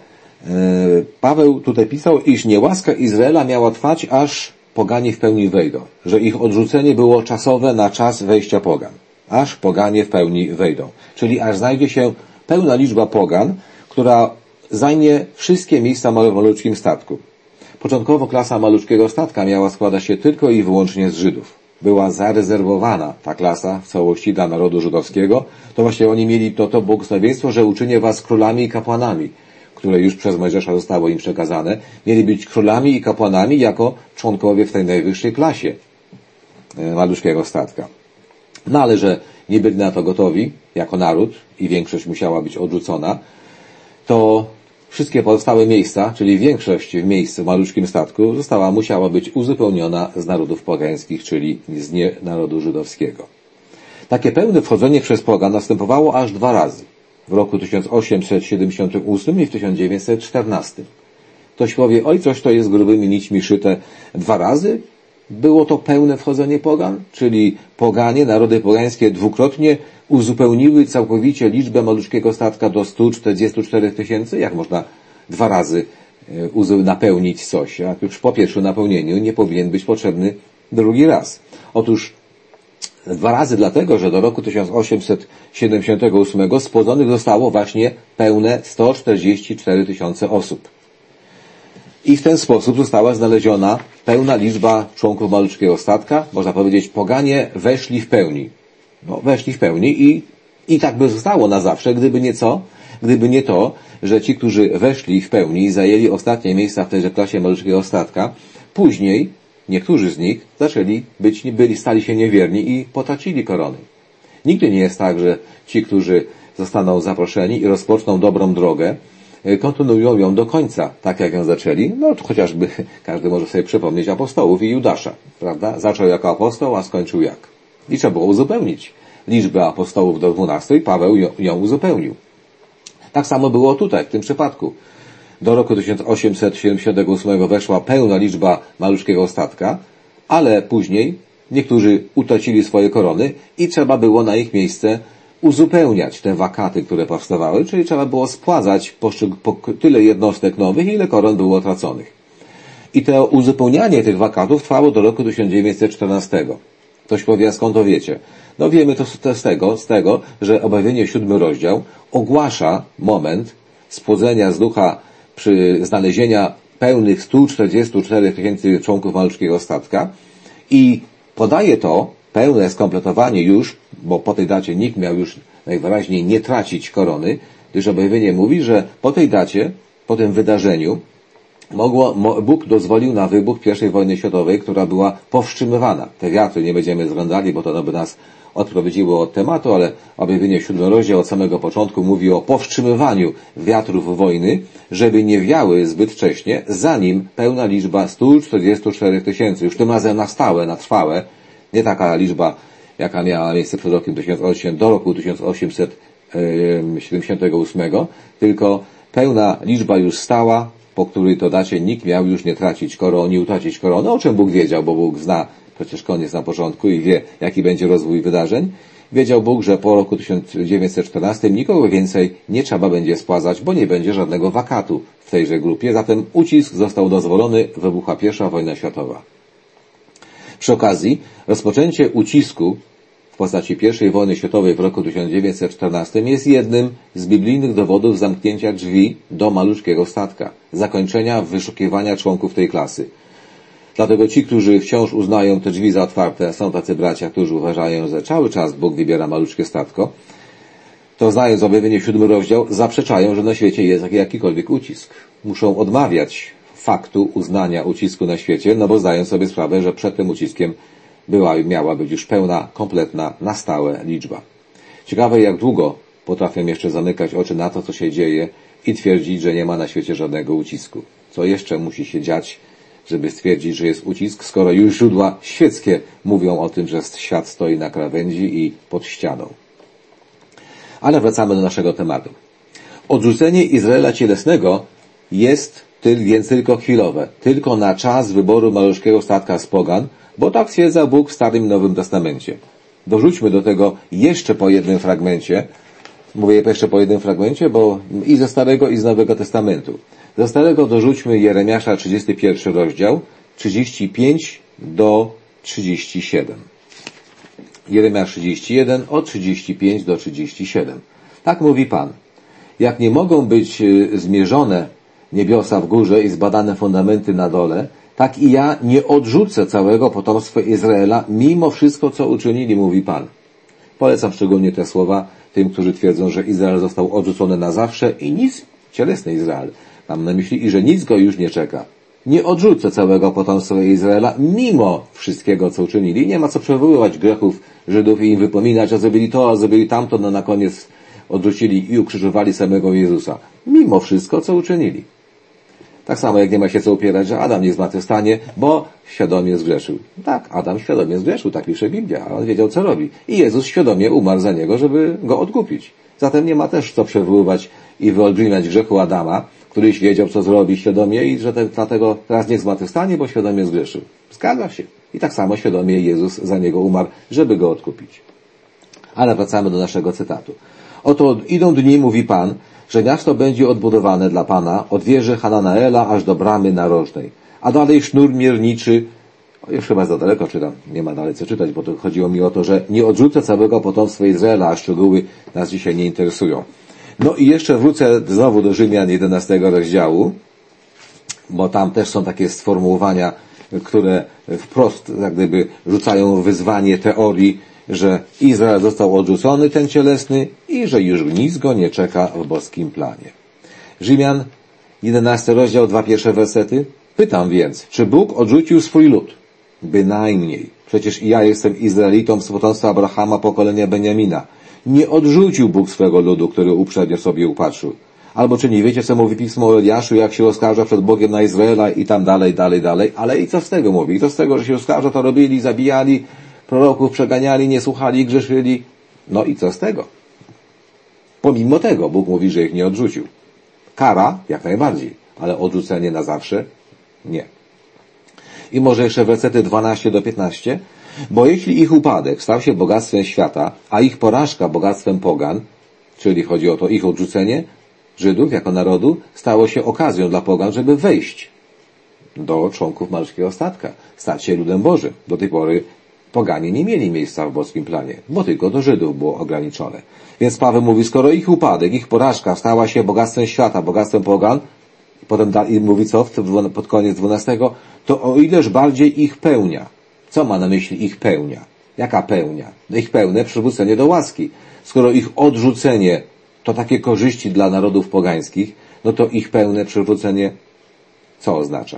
Paweł tutaj pisał, iż niełaska Izraela miała trwać, aż poganie w pełni wejdą, że ich odrzucenie było czasowe na czas wejścia pogan, aż poganie w pełni wejdą. Czyli aż znajdzie się pełna liczba pogan, która zajmie wszystkie miejsca w maluczkim statku. Początkowo klasa maluczkiego statka miała składać się tylko i wyłącznie z Żydów. Była zarezerwowana ta klasa w całości dla narodu żydowskiego. To właśnie oni mieli to, to błogosławieństwo, że uczynię was królami i kapłanami, które już przez Mojżesza zostało im przekazane. Mieli być królami i kapłanami jako członkowie w tej najwyższej klasie maluczkiego statka. No ale że nie byli na to gotowi jako naród i większość musiała być odrzucona, to wszystkie pozostałe miejsca, czyli większość miejsc w maluczkim statku została, musiała być uzupełniona z narodów pogańskich, czyli z nie narodu żydowskiego. Takie pełne wchodzenie przez pogan następowało aż dwa razy. W roku tysiąc osiemset siedemdziesiątym ósmym i w tysiąc dziewięćset czternastym. Ktoś powie, oj, coś to jest grubymi nićmi szyte dwa razy. Było to pełne wchodzenie pogan, czyli poganie, narody pogańskie dwukrotnie uzupełniły całkowicie liczbę maluczkiego statka do stu czterdziestu czterech tysięcy. Jak można dwa razy napełnić coś? Jak już po pierwszym napełnieniu nie powinien być potrzebny drugi raz. Otóż dwa razy dlatego, że do roku tysiąc osiemset siedemdziesiątego ósmego spłodzonych zostało właśnie pełne sto czterdzieści cztery tysiące osób. I w ten sposób została znaleziona pełna liczba członków maluczkiego statka. Można powiedzieć, poganie weszli w pełni. No, weszli w pełni i, i tak by zostało na zawsze, gdyby nie co? Gdyby nie to, że ci, którzy weszli w pełni i zajęli ostatnie miejsca w tejże klasie maluczkiego statka, później niektórzy z nich zaczęli być, byli, stali się niewierni i potracili korony. Nigdy nie jest tak, że ci, którzy zostaną zaproszeni i rozpoczną dobrą drogę, kontynuują ją do końca, tak jak ją zaczęli. No to chociażby każdy może sobie przypomnieć apostołów i Judasza, prawda? Zaczął jako apostoł, a skończył jak? I trzeba było uzupełnić liczbę apostołów do dwunastu i Paweł ją uzupełnił. Tak samo było tutaj, w tym przypadku. Do roku tysiąc osiemset siedemdziesiątego ósmego weszła pełna liczba maluczkiego statka, ale później niektórzy utracili swoje korony i trzeba było na ich miejsce uzupełniać te wakaty, które powstawały, czyli trzeba było spładzać po, po tyle jednostek nowych, ile koron było traconych. I to uzupełnianie tych wakatów trwało do roku tysiąc dziewięćset czternastego. Ktoś powie, a skąd to wiecie? No wiemy to, to z tego, z tego, że Objawienie siódmy rozdział ogłasza moment spłodzenia z ducha przy znalezienia pełnych stu czterdziestu czterech tysięcy członków maluczkiego statka i podaje to pełne skompletowanie już, bo po tej dacie nikt miał już najwyraźniej nie tracić korony, gdyż objawienie mówi, że po tej dacie, po tym wydarzeniu mogło, Bóg dozwolił na wybuch pierwszej wojny światowej, która była powstrzymywana. Te wiatry nie będziemy zglądali, bo to by nas odprowadziło od tematu, ale objawienie siódmy rozdział od samego początku mówi o powstrzymywaniu wiatrów wojny, żeby nie wiały zbyt wcześnie, zanim pełna liczba stu czterdziestu czterech tysięcy, już tym razem na stałe, na trwałe, nie taka liczba, jaka miała miejsce przed rokiem tysiąc osiemset, do roku tysiąc osiemset siedemdziesiątego ósmego, tylko pełna liczba już stała, po której to dacie nikt miał już nie tracić korony, nie utracić korony, o czym Bóg wiedział, bo Bóg zna przecież koniec na początku i wie, jaki będzie rozwój wydarzeń. Wiedział Bóg, że po roku tysiąc dziewięćset czternastym nikogo więcej nie trzeba będzie spładzać, bo nie będzie żadnego wakatu w tejże grupie, zatem ucisk został dozwolony, wybuchła pierwsza wojna światowa. Przy okazji, rozpoczęcie ucisku w postaci pierwszej wojny światowej w roku tysiąc dziewięćset czternastym jest jednym z biblijnych dowodów zamknięcia drzwi do maluczkiego statka, zakończenia wyszukiwania członków tej klasy. Dlatego ci, którzy wciąż uznają te drzwi za otwarte, są tacy bracia, którzy uważają, że cały czas Bóg wybiera maluczkie statko, to znając objawienie siódmy rozdział, zaprzeczają, że na świecie jest jakikolwiek ucisk. Muszą odmawiać faktu uznania ucisku na świecie, no bo zdają sobie sprawę, że przed tym uciskiem była, miała być już pełna, kompletna, na stałe liczba. Ciekawe, jak długo potrafią jeszcze zamykać oczy na to, co się dzieje i twierdzić, że nie ma na świecie żadnego ucisku. Co jeszcze musi się dziać, żeby stwierdzić, że jest ucisk, skoro już źródła świeckie mówią o tym, że świat stoi na krawędzi i pod ścianą. Ale wracamy do naszego tematu. Odrzucenie Izraela cielesnego jest więc tylko chwilowe, tylko na czas wyboru maluczkiego statka z pogan, bo tak stwierdza Bóg w Starym i Nowym Testamencie. Dorzućmy do tego jeszcze po jednym fragmencie, mówię jeszcze po jednym fragmencie, bo i ze Starego, i z Nowego Testamentu. Ze Starego dorzućmy Jeremiasza trzydziesty pierwszy rozdział, trzydzieści pięć do trzydziestu siedmiu. Jeremiasz trzydzieści jeden, od trzydziestu pięciu do trzydziestu siedmiu. Tak mówi Pan. Jak nie mogą być zmierzone niebiosa w górze i zbadane fundamenty na dole, tak i ja nie odrzucę całego potomstwa Izraela, mimo wszystko, co uczynili, mówi Pan. Polecam szczególnie te słowa tym, którzy twierdzą, że Izrael został odrzucony na zawsze i nic, cielesny Izrael, mam na myśli, i że nic go już nie czeka. Nie odrzucę całego potomstwa Izraela, mimo wszystkiego, co uczynili. Nie ma co przywoływać grzechów Żydów i im wypominać, a zrobili to, a zrobili tamto, no na koniec odrzucili i ukrzyżowali samego Jezusa. Mimo wszystko, co uczynili. Tak samo jak nie ma się co upierać, że Adam nie zmartwychwstanie, bo świadomie zgrzeszył. Tak, Adam świadomie zgrzeszył, tak pisze Biblia, a on wiedział, co robi. I Jezus świadomie umarł za niego, żeby go odkupić. Zatem nie ma też co przywoływać i wyolbrzymiać grzechu Adama, któryś wiedział, co zrobi świadomie i że te, dlatego teraz niech zmartwychwstanie, bo świadomie zgrzeszył. Zgadza się. I tak samo świadomie Jezus za niego umarł, żeby go odkupić. Ale wracamy do naszego cytatu. Oto idą dni, mówi Pan, że miasto będzie odbudowane dla Pana od wieży Hananaela aż do bramy narożnej. A dalej sznur mierniczy, o, już chyba za daleko czytam, nie ma dalej co czytać, bo to chodziło mi o to, że nie odrzucę całego potomstwa Izraela, a szczegóły nas dzisiaj nie interesują. No i jeszcze wrócę znowu do Rzymian jedenastego rozdziału, bo tam też są takie sformułowania, które wprost jak gdyby rzucają wyzwanie teorii, że Izrael został odrzucony, ten cielesny, i że już nic go nie czeka w boskim planie. Rzymian, jedenasty rozdział, dwa pierwsze wersety. Pytam więc, czy Bóg odrzucił swój lud? Bynajmniej. Przecież i ja jestem Izraelitą z potomstwa Abrahama, pokolenia Beniamina. Nie odrzucił Bóg swego ludu, który uprzednio sobie upatrzył. Albo czy nie wiecie, co mówi Pismo o Eliaszu, jak się oskarża przed Bogiem na Izraela i tam dalej, dalej, dalej. Ale i co z tego mówi? I co z tego, że się oskarża, to robili, zabijali, proroków przeganiali, nie słuchali, grzeszyli. No i co z tego? Pomimo tego Bóg mówi, że ich nie odrzucił. Kara jak najbardziej, ale odrzucenie na zawsze nie. I może jeszcze wersety dwanaście do piętnaście. Bo jeśli ich upadek stał się bogactwem świata, a ich porażka bogactwem pogan, czyli chodzi o to ich odrzucenie Żydów jako narodu, stało się okazją dla pogan, żeby wejść do członków malskiego statka, stać się ludem Bożym. Do tej pory poganie nie mieli miejsca w boskim planie, bo tylko do Żydów było ograniczone. Więc Paweł mówi, skoro ich upadek, ich porażka stała się bogactwem świata, bogactwem pogan, potem dalej mówi co pod koniec dwunastego, to o ileż bardziej ich pełnia. Co ma na myśli ich pełnia? Jaka pełnia? Ich pełne przywrócenie do łaski. Skoro ich odrzucenie to takie korzyści dla narodów pogańskich, no to ich pełne przywrócenie co oznacza?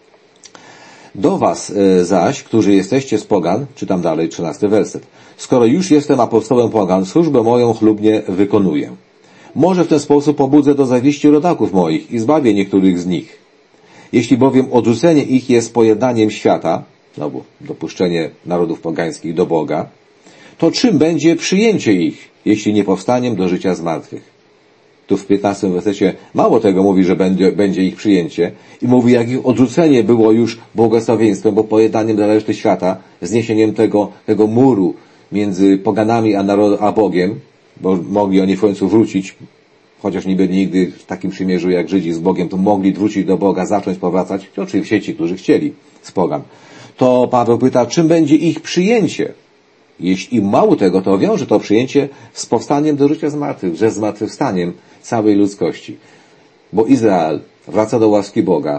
Do was zaś, którzy jesteście z pogan, czytam dalej trzynasty werset, skoro już jestem apostołem pogan, służbę moją chlubnie wykonuję. Może w ten sposób pobudzę do zawiści rodaków moich i zbawię niektórych z nich. Jeśli bowiem odrzucenie ich jest pojednaniem świata, znowu dopuszczenie narodów pogańskich do Boga, to czym będzie przyjęcie ich, jeśli nie powstaniem do życia z martwych? Tu w piętnastym wersecie mało tego mówi, że będzie, będzie ich przyjęcie i mówi, jak ich odrzucenie było już błogosławieństwem, bo pojednaniem dla reszty świata, zniesieniem tego, tego muru między poganami a, narod, a Bogiem, bo mogli oni w końcu wrócić, chociaż nie byli nigdy w takim przymierzu jak Żydzi z Bogiem, to mogli wrócić do Boga, zacząć powracać, oczywiście ci, którzy chcieli z pogan. To Paweł pyta, czym będzie ich przyjęcie? Jeśli mało tego, to wiąże to przyjęcie z powstaniem do życia z martwych, że z zmartwychwstaniem całej ludzkości. Bo Izrael wraca do łaski Boga.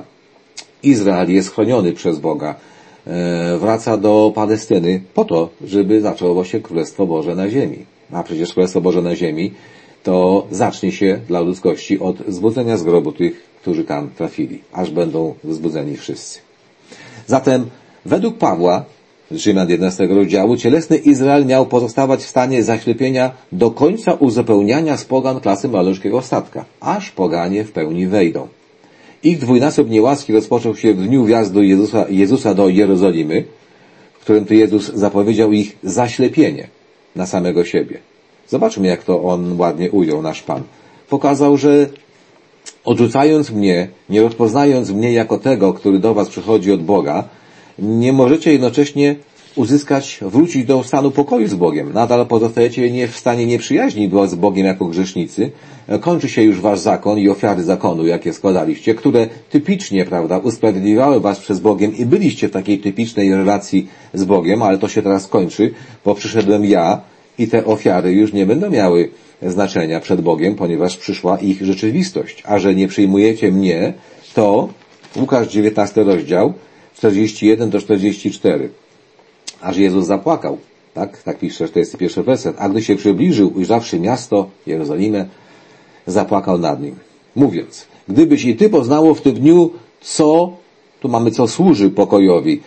Izrael jest chroniony przez Boga. E, wraca do Palestyny po to, żeby zaczęło się Królestwo Boże na ziemi. A przecież Królestwo Boże na ziemi to zacznie się dla ludzkości od zbudzenia z grobu tych, którzy tam trafili, aż będą zbudzeni wszyscy. Zatem według Pawła, z Rzymian jedenastego rozdziału, cielesny Izrael miał pozostawać w stanie zaślepienia do końca uzupełniania z pogan klasy malowskiego statka, aż poganie w pełni wejdą. Ich dwójnasób niełaski rozpoczął się w dniu wjazdu Jezusa, Jezusa do Jerozolimy, w którym to Jezus zapowiedział ich zaślepienie na samego siebie. Zobaczmy, jak to on ładnie ujął, nasz Pan. Pokazał, że odrzucając mnie, nie rozpoznając mnie jako tego, który do was przychodzi od Boga, nie możecie jednocześnie uzyskać, wrócić do stanu pokoju z Bogiem. Nadal pozostajecie nie w stanie nieprzyjaźni z Bogiem jako grzesznicy. Kończy się już wasz zakon i ofiary zakonu, jakie składaliście, które typicznie, prawda, usprawiedliwiały was przez Bogiem i byliście w takiej typicznej relacji z Bogiem, ale to się teraz kończy, bo przyszedłem ja i te ofiary już nie będą miały znaczenia przed Bogiem, ponieważ przyszła ich rzeczywistość. A że nie przyjmujecie mnie, to Łukasz dziewiętnasty rozdział, czterdzieści jeden do czterdziestu czterech. Aż Jezus zapłakał. Tak? Tak pisze czterdziesty pierwszy werset. A gdy się przybliżył, ujrzawszy miasto, Jerozolimę, zapłakał nad nim. Mówiąc, gdybyś i ty poznało w tym dniu, co, tu mamy co służy pokojowi.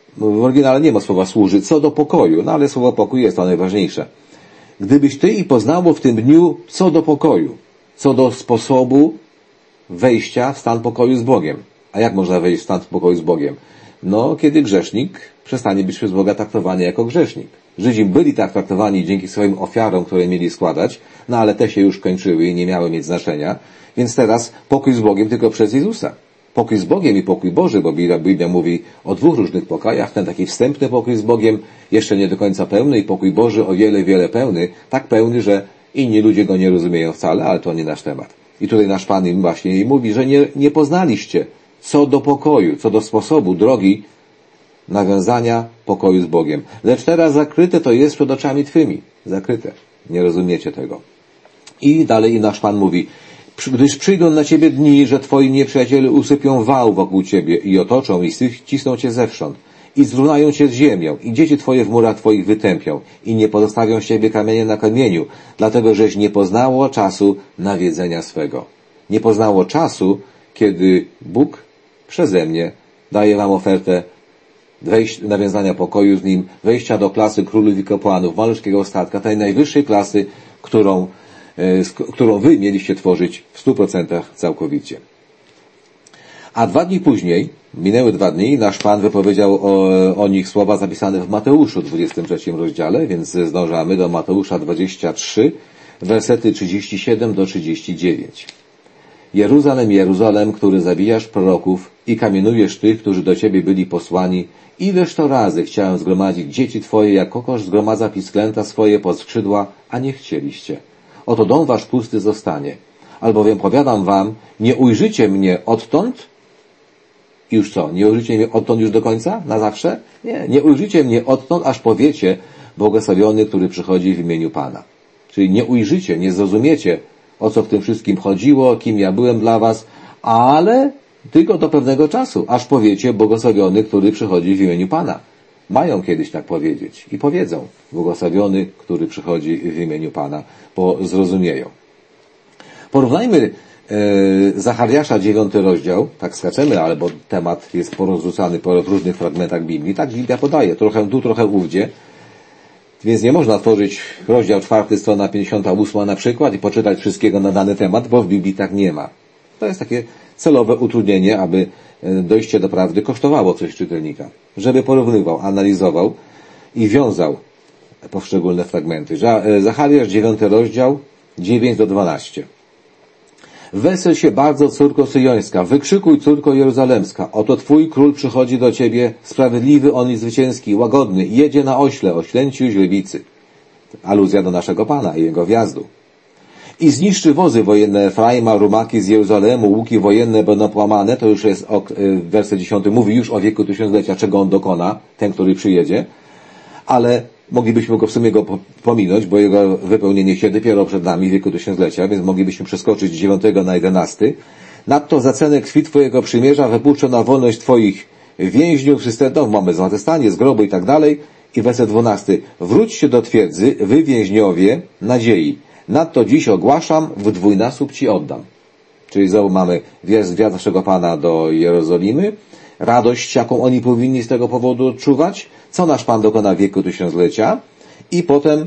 W oryginale nie ma słowa służy, co do pokoju, no ale słowo pokój jest to najważniejsze. Gdybyś ty i poznało w tym dniu, co do pokoju, co do sposobu wejścia w stan pokoju z Bogiem. A jak można wejść w stan pokoju z Bogiem? No, kiedy grzesznik przestanie być przez Boga traktowany jako grzesznik. Żydzi byli tak traktowani dzięki swoim ofiarom, które mieli składać, no ale te się już kończyły i nie miały mieć znaczenia, więc teraz pokój z Bogiem tylko przez Jezusa. Pokój z Bogiem i pokój Boży, bo Biblia mówi o dwóch różnych pokojach, ten taki wstępny pokój z Bogiem, jeszcze nie do końca pełny, i pokój Boży o wiele, wiele pełny, tak pełny, że inni ludzie go nie rozumieją wcale, ale to nie nasz temat. I tutaj nasz Pan im właśnie mówi, że nie, nie poznaliście co do pokoju, co do sposobu, drogi nawiązania pokoju z Bogiem. Lecz teraz zakryte to jest przed oczami twymi. Zakryte. Nie rozumiecie tego. I dalej nasz Pan mówi, gdyż przyjdą na ciebie dni, że twoi nieprzyjaciele usypią wał wokół ciebie i otoczą i cisną cię zewsząd i zrównają cię z ziemią i dzieci twoje w murach twoich wytępią i nie pozostawią z siebie kamienia na kamieniu, dlatego żeś nie poznało czasu nawiedzenia swego. Nie poznało czasu, kiedy Bóg przeze mnie daje wam ofertę wejść, nawiązania pokoju z Nim, wejścia do klasy królów i kapłanów, malutkiego statka, tej najwyższej klasy, którą, e, z, którą wy mieliście tworzyć w stu procentach całkowicie. A dwa dni później, minęły dwa dni, nasz Pan wypowiedział o, o nich słowa zapisane w Mateuszu, dwudziestym trzecim rozdziale, więc zdążamy do Mateusza dwudziestego trzeciego, wersety trzydziesty siódmy do trzydziestego dziewiątego. Jeruzalem, Jeruzalem, który zabijasz proroków i kamienujesz tych, którzy do ciebie byli posłani, ileż to razy chciałem zgromadzić dzieci twoje, jak kokosz zgromadza pisklęta swoje pod skrzydła, a nie chcieliście. Oto dom wasz pusty zostanie. Albowiem powiadam wam, nie ujrzycie mnie odtąd, i już co, nie ujrzycie mnie odtąd już do końca? Na zawsze? Nie, nie ujrzycie mnie odtąd, aż powiecie, błogosławiony, który przychodzi w imieniu Pana. Czyli nie ujrzycie, nie zrozumiecie, o co w tym wszystkim chodziło, kim ja byłem dla was, ale tylko do pewnego czasu, aż powiecie, błogosławiony, który przychodzi w imieniu Pana. Mają kiedyś tak powiedzieć i powiedzą, błogosławiony, który przychodzi w imieniu Pana, bo zrozumieją. Porównajmy e, Zachariasza dziewiąty rozdział, tak skaczemy, ale bo temat jest porozrzucany po różnych fragmentach Biblii, tak Biblia podaje, trochę tu, trochę ówdzie, więc nie można otworzyć rozdział czwarty, strona pięćdziesiąta ósma na przykład i poczytać wszystkiego na dany temat, bo w Biblii tak nie ma. To jest takie celowe utrudnienie, aby dojście do prawdy kosztowało coś czytelnika. Żeby porównywał, analizował i wiązał poszczególne fragmenty. Zachariasz dziewiąty rozdział, dziewięć do dwunastu. Wesel się bardzo, córko syjońska, wykrzykuj, córko jeruzalemska, oto twój król przychodzi do ciebie, sprawiedliwy on i zwycięski, łagodny, jedzie na ośle, oślęciu źrebicy. Aluzja do naszego Pana i jego wjazdu. I zniszczy wozy wojenne Efraima, rumaki z Jeruzalemu, łuki wojenne będą połamane, to już jest werset dziesiąty, mówi już o wieku tysiąclecia, czego on dokona, ten, który przyjedzie, ale moglibyśmy go w sumie go pominąć, bo jego wypełnienie się dopiero przed nami w wieku tysiąclecia, więc moglibyśmy przeskoczyć z dziewiątego na jedenasty. Nadto za cenę krwi twojego przymierza wypuszczę na wolność twoich więźniów, przystępną, mamy zmartwychwstanie, z grobu i tak dalej. I werset dwunasty. Wróćcie do twierdzy, wy więźniowie nadziei. Nadto dziś ogłaszam, w dwójnasób ci oddam. Czyli znowu mamy wjazd naszego Pana do Jerozolimy, radość, jaką oni powinni z tego powodu odczuwać, co nasz Pan dokona w wieku tysiąclecia i potem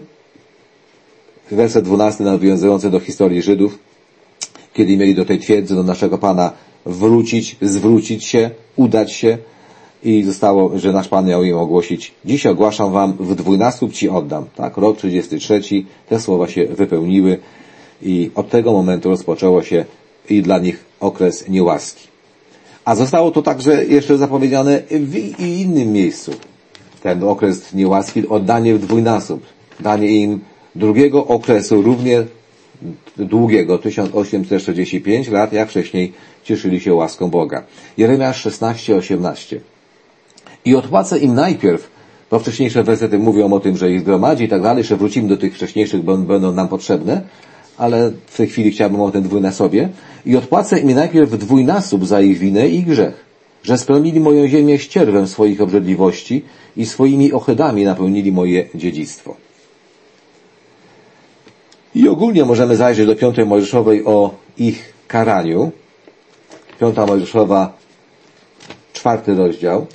werset dwunasty nawiązujący do historii Żydów, kiedy mieli do tej twierdzy, do naszego Pana wrócić, zwrócić się, udać się i zostało, że nasz Pan miał im ogłosić, dziś ogłaszam wam, w dwójnasób ci oddam. Tak, rok trzydziesty trzeci, te słowa się wypełniły i od tego momentu rozpoczęło się i dla nich okres niełaski. A zostało to także jeszcze zapowiedziane w i innym miejscu. Ten okres niełaski, oddanie w dwójnasób. Danie im drugiego okresu, równie długiego, tysiąc osiemset czterdzieści pięć lat, jak wcześniej cieszyli się łaską Boga. Jeremiasz szesnaście, osiemnaście. I odpłacę im najpierw, bo wcześniejsze wersety mówią o tym, że ich zgromadzi i tak dalej, że wrócimy do tych wcześniejszych, bo będą nam potrzebne, ale w tej chwili chciałbym o tym dwójnasobie. I odpłacę im najpierw w dwójnasób za ich winę i grzech, że spełnili moją ziemię ścierwem swoich obrzydliwości i swoimi ohydami napełnili moje dziedzictwo. I ogólnie możemy zajrzeć do piątej Mojżeszowej o ich karaniu. Piąta Mojżeszowa, czwarty rozdział,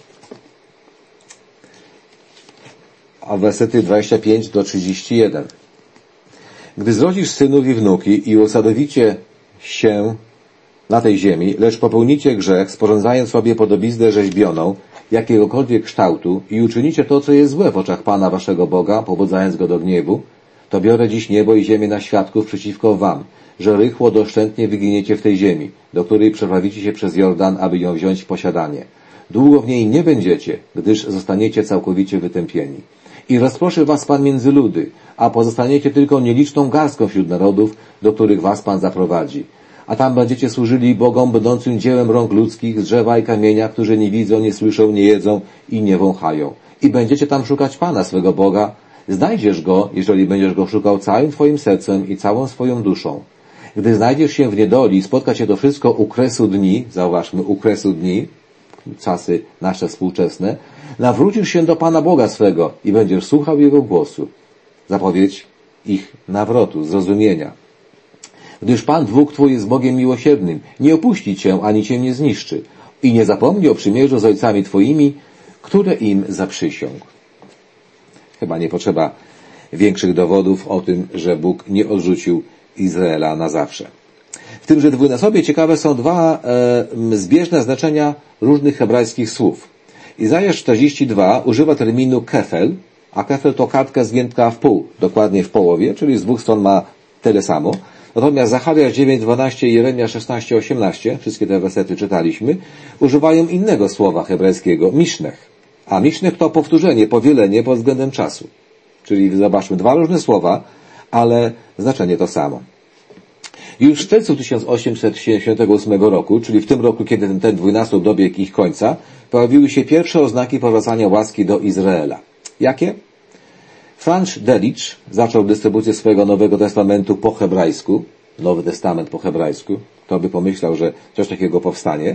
a wersety dwadzieścia pięć do trzydziestu jeden. Gdy zrodzisz synów i wnuki i usadowicie się na tej ziemi, lecz popełnicie grzech, sporządzając sobie podobiznę rzeźbioną, jakiegokolwiek kształtu i uczynicie to, co jest złe w oczach Pana waszego Boga, pobudzając go do gniewu, to biorę dziś niebo i ziemię na świadków przeciwko wam, że rychło doszczętnie wyginiecie w tej ziemi, do której przeprawicie się przez Jordan, aby ją wziąć w posiadanie. Długo w niej nie będziecie, gdyż zostaniecie całkowicie wytępieni. I rozproszy was Pan między ludy, a pozostaniecie tylko nieliczną garstką wśród narodów, do których was Pan zaprowadzi. A tam będziecie służyli Bogom będącym dziełem rąk ludzkich, z drzewa i kamienia, którzy nie widzą, nie słyszą, nie jedzą i nie wąchają. I będziecie tam szukać Pana swego Boga. Znajdziesz Go, jeżeli będziesz Go szukał całym twoim sercem i całą swoją duszą. Gdy znajdziesz się w niedoli i spotka cię to wszystko u kresu dni, zauważmy, u kresu dni, czasy nasze współczesne, nawrócisz się do Pana Boga swego i będziesz słuchał Jego głosu. Zapowiedź ich nawrotu, zrozumienia. Gdyż Pan Bóg twój jest Bogiem miłosiernym, nie opuści cię, ani cię nie zniszczy i nie zapomni o przymierzu z ojcami twoimi, które im zaprzysiągł. Chyba nie potrzeba większych dowodów o tym, że Bóg nie odrzucił Izraela na zawsze. W tymże dwunasobie ciekawe są dwa e, zbieżne znaczenia różnych hebrajskich słów. Izajasz czterdzieści dwa używa terminu kefel, a kefel to kartka zgięta w pół, dokładnie w połowie, czyli z dwóch stron ma tyle samo. Natomiast Zachariasz dziewięć dwanaście i Jeremia szesnaście osiemnaście, wszystkie te wersety czytaliśmy, używają innego słowa hebrajskiego, mishnech. A mishnech to powtórzenie, powielenie pod względem czasu. Czyli zobaczmy, dwa różne słowa, ale znaczenie to samo. Już w czerwcu tysiąc osiemset siedemdziesiątego ósmego roku, czyli w tym roku, kiedy ten, ten dwunasty dobiegł ich końca, pojawiły się pierwsze oznaki powracania łaski do Izraela. Jakie? Franz Delitzsch zaczął dystrybucję swojego Nowego Testamentu po hebrajsku. Nowy Testament po hebrajsku. Kto by pomyślał, że coś takiego powstanie.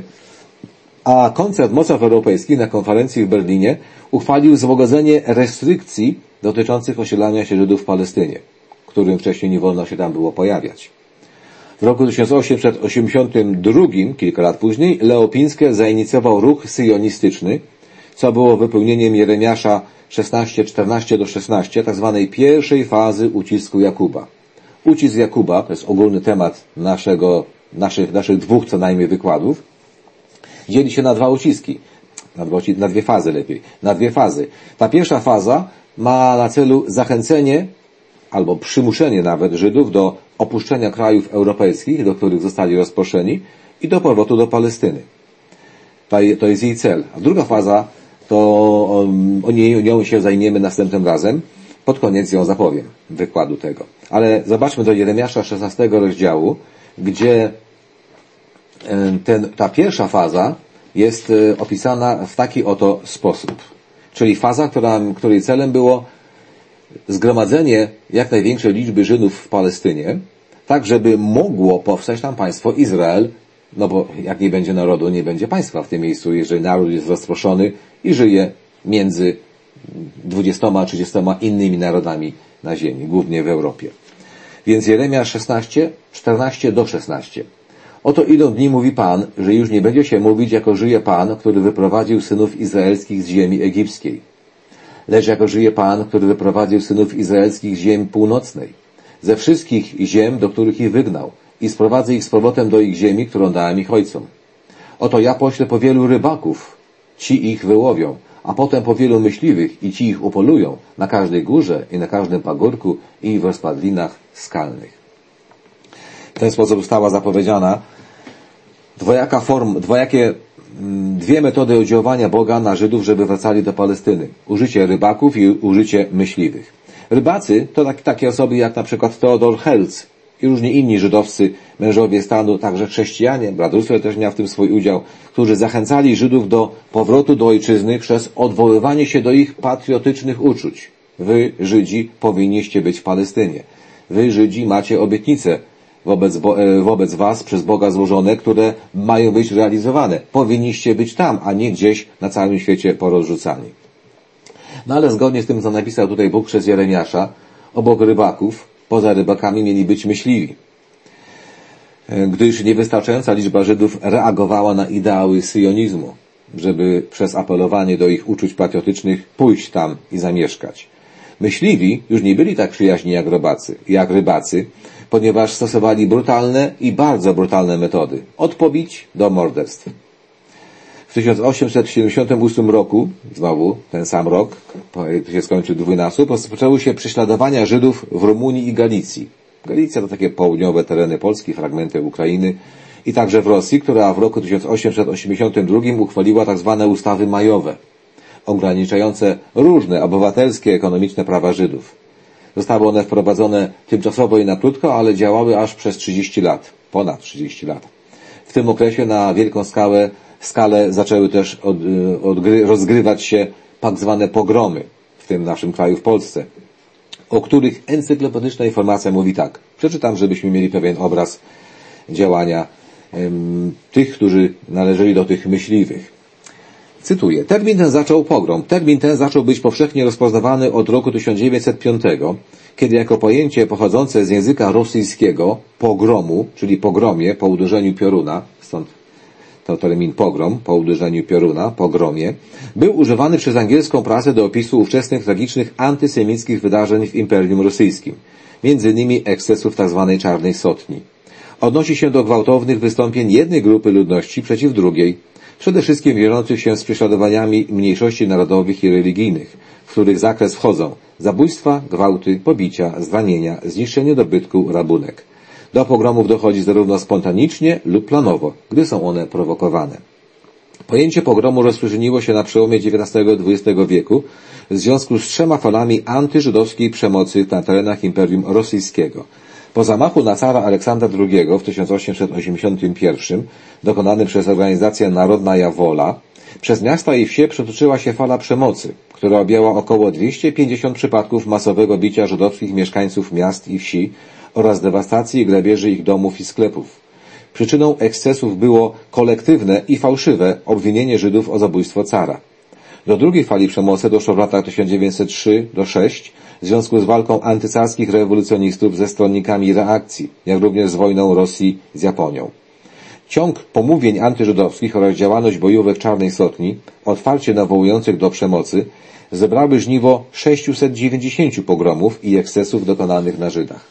A koncert mocarstw europejskich na konferencji w Berlinie uchwalił złagodzenie restrykcji dotyczących osiedlania się Żydów w Palestynie, którym wcześniej nie wolno się tam było pojawiać. W roku tysiąc osiemset osiemdziesiątym drugim, kilka lat później, Leo Pinsker zainicjował ruch syjonistyczny, co było wypełnieniem Jeremiasza szesnaście czternaście do szesnaście, tak zwanej pierwszej fazy ucisku Jakuba. Ucisk Jakuba, to jest ogólny temat naszego, naszych, naszych dwóch co najmniej wykładów, dzieli się na dwa uciski, na, dwa, na dwie fazy lepiej, na dwie fazy. Ta pierwsza faza ma na celu zachęcenie albo przymuszenie nawet Żydów do opuszczenia krajów europejskich, do których zostali rozproszeni, i do powrotu do Palestyny. To jest jej cel. A druga faza, to o niej, nią się zajmiemy następnym razem. Pod koniec ją zapowiem, wykładu tego. Ale zobaczmy do Jeremiasza szesnastego rozdziału, gdzie ten, ta pierwsza faza jest opisana w taki oto sposób. Czyli faza, która, której celem było zgromadzenie jak największej liczby Żydów w Palestynie, tak żeby mogło powstać tam państwo Izrael, no bo jak nie będzie narodu, nie będzie państwa w tym miejscu, jeżeli naród jest rozproszony i żyje między dwudziestoma, trzydziestoma innymi narodami na ziemi, głównie w Europie. Więc Jeremia szesnaście czternaście do szesnaście. Oto idą dni, mówi Pan, że już nie będzie się mówić, jako żyje Pan, który wyprowadził synów izraelskich z ziemi egipskiej. Lecz jako żyje Pan, który wyprowadził synów izraelskich z ziem północnej, ze wszystkich ziem, do których ich wygnał, i sprowadzę ich z powrotem do ich ziemi, którą dałem ich ojcom. Oto ja poślę po wielu rybaków, ci ich wyłowią, a potem po wielu myśliwych i ci ich upolują na każdej górze i na każdym pagórku i w rozpadlinach skalnych. W ten sposób została zapowiedziana dwojaka form, dwojakie, dwie metody oddziaływania Boga na Żydów, żeby wracali do Palestyny. Użycie rybaków i użycie myśliwych. Rybacy to tak, takie osoby jak na przykład Theodor Herzl i różni inni żydowscy mężowie stanu, także chrześcijanie, brat Russell też miał w tym swój udział, którzy zachęcali Żydów do powrotu do ojczyzny przez odwoływanie się do ich patriotycznych uczuć. Wy, Żydzi, powinniście być w Palestynie. Wy, Żydzi, macie obietnice wobec, wobec was przez Boga złożone, które mają być realizowane. Powinniście być tam, a nie gdzieś na całym świecie porozrzucani. No ale zgodnie z tym, co napisał tutaj Bóg przez Jeremiasza, obok rybaków, poza rybakami mieli być myśliwi. Gdyż niewystarczająca liczba Żydów reagowała na ideały syjonizmu, żeby przez apelowanie do ich uczuć patriotycznych pójść tam i zamieszkać. Myśliwi już nie byli tak przyjaźni jak rybacy, jak rybacy, ponieważ stosowali brutalne i bardzo brutalne metody. Od pobić do morderstw. W tysiąc osiemset siedemdziesiątym ósmym roku, znowu ten sam rok, jak się skończył dwójnasób, rozpoczęły się prześladowania Żydów w Rumunii i Galicji. Galicja to takie południowe tereny Polski, fragmenty Ukrainy i także w Rosji, która w roku tysiąc osiemset osiemdziesiątym drugim uchwaliła tak zwane ustawy majowe, ograniczające różne obywatelskie, ekonomiczne prawa Żydów. Zostały one wprowadzone tymczasowo i na krótko, ale działały aż przez trzydzieści lat, ponad trzydzieści lat. W tym okresie na wielką skalę, skalę zaczęły też od, odgry, rozgrywać się tak zwane pogromy, w tym naszym kraju w Polsce, o których encyklopedyczna informacja mówi tak. Przeczytam, żebyśmy mieli pewien obraz działania um, tych, którzy należeli do tych myśliwych. Cytuję. Termin ten zaczął pogrom. Termin ten zaczął być powszechnie rozpoznawany od roku tysiąc dziewięćset piątego, kiedy jako pojęcie pochodzące z języka rosyjskiego pogromu, czyli pogromie po uderzeniu pioruna, stąd to termin pogrom, po uderzeniu pioruna, pogromie, był używany przez angielską prasę do opisu ówczesnych tragicznych antysemickich wydarzeń w Imperium Rosyjskim, między innymi ekscesów tzw. czarnej sotni. Odnosi się do gwałtownych wystąpień jednej grupy ludności przeciw drugiej, przede wszystkim wiążących się z prześladowaniami mniejszości narodowych i religijnych, w których zakres wchodzą zabójstwa, gwałty, pobicia, zranienia, zniszczenie dobytku, rabunek. Do pogromów dochodzi zarówno spontanicznie lub planowo, gdy są one prowokowane. Pojęcie pogromu rozprzestrzeniło się na przełomie dziewiętnastego i dwudziestego wieku w związku z trzema falami antyżydowskiej przemocy na terenach Imperium Rosyjskiego. Po zamachu na cara Aleksandra drugiego w tysiąc osiemset osiemdziesiątym pierwszym, dokonanym przez organizację Narodna Wola, przez miasta i wsie przetoczyła się fala przemocy, która objęła około dwieście pięćdziesiąt przypadków masowego bicia żydowskich mieszkańców miast i wsi oraz dewastacji i grabieży ich domów i sklepów. Przyczyną ekscesów było kolektywne i fałszywe obwinienie Żydów o zabójstwo cara. Do drugiej fali przemocy doszło w latach tysiąc dziewięćset trzy do sześć w związku z walką antycarskich rewolucjonistów ze stronnikami reakcji, jak również z wojną Rosji z Japonią. Ciąg pomówień antyżydowskich oraz działalność bojówek Czarnej Sotni, otwarcie nawołujących do przemocy, zebrały żniwo sześciuset dziewięćdziesięciu pogromów i ekscesów dokonanych na Żydach.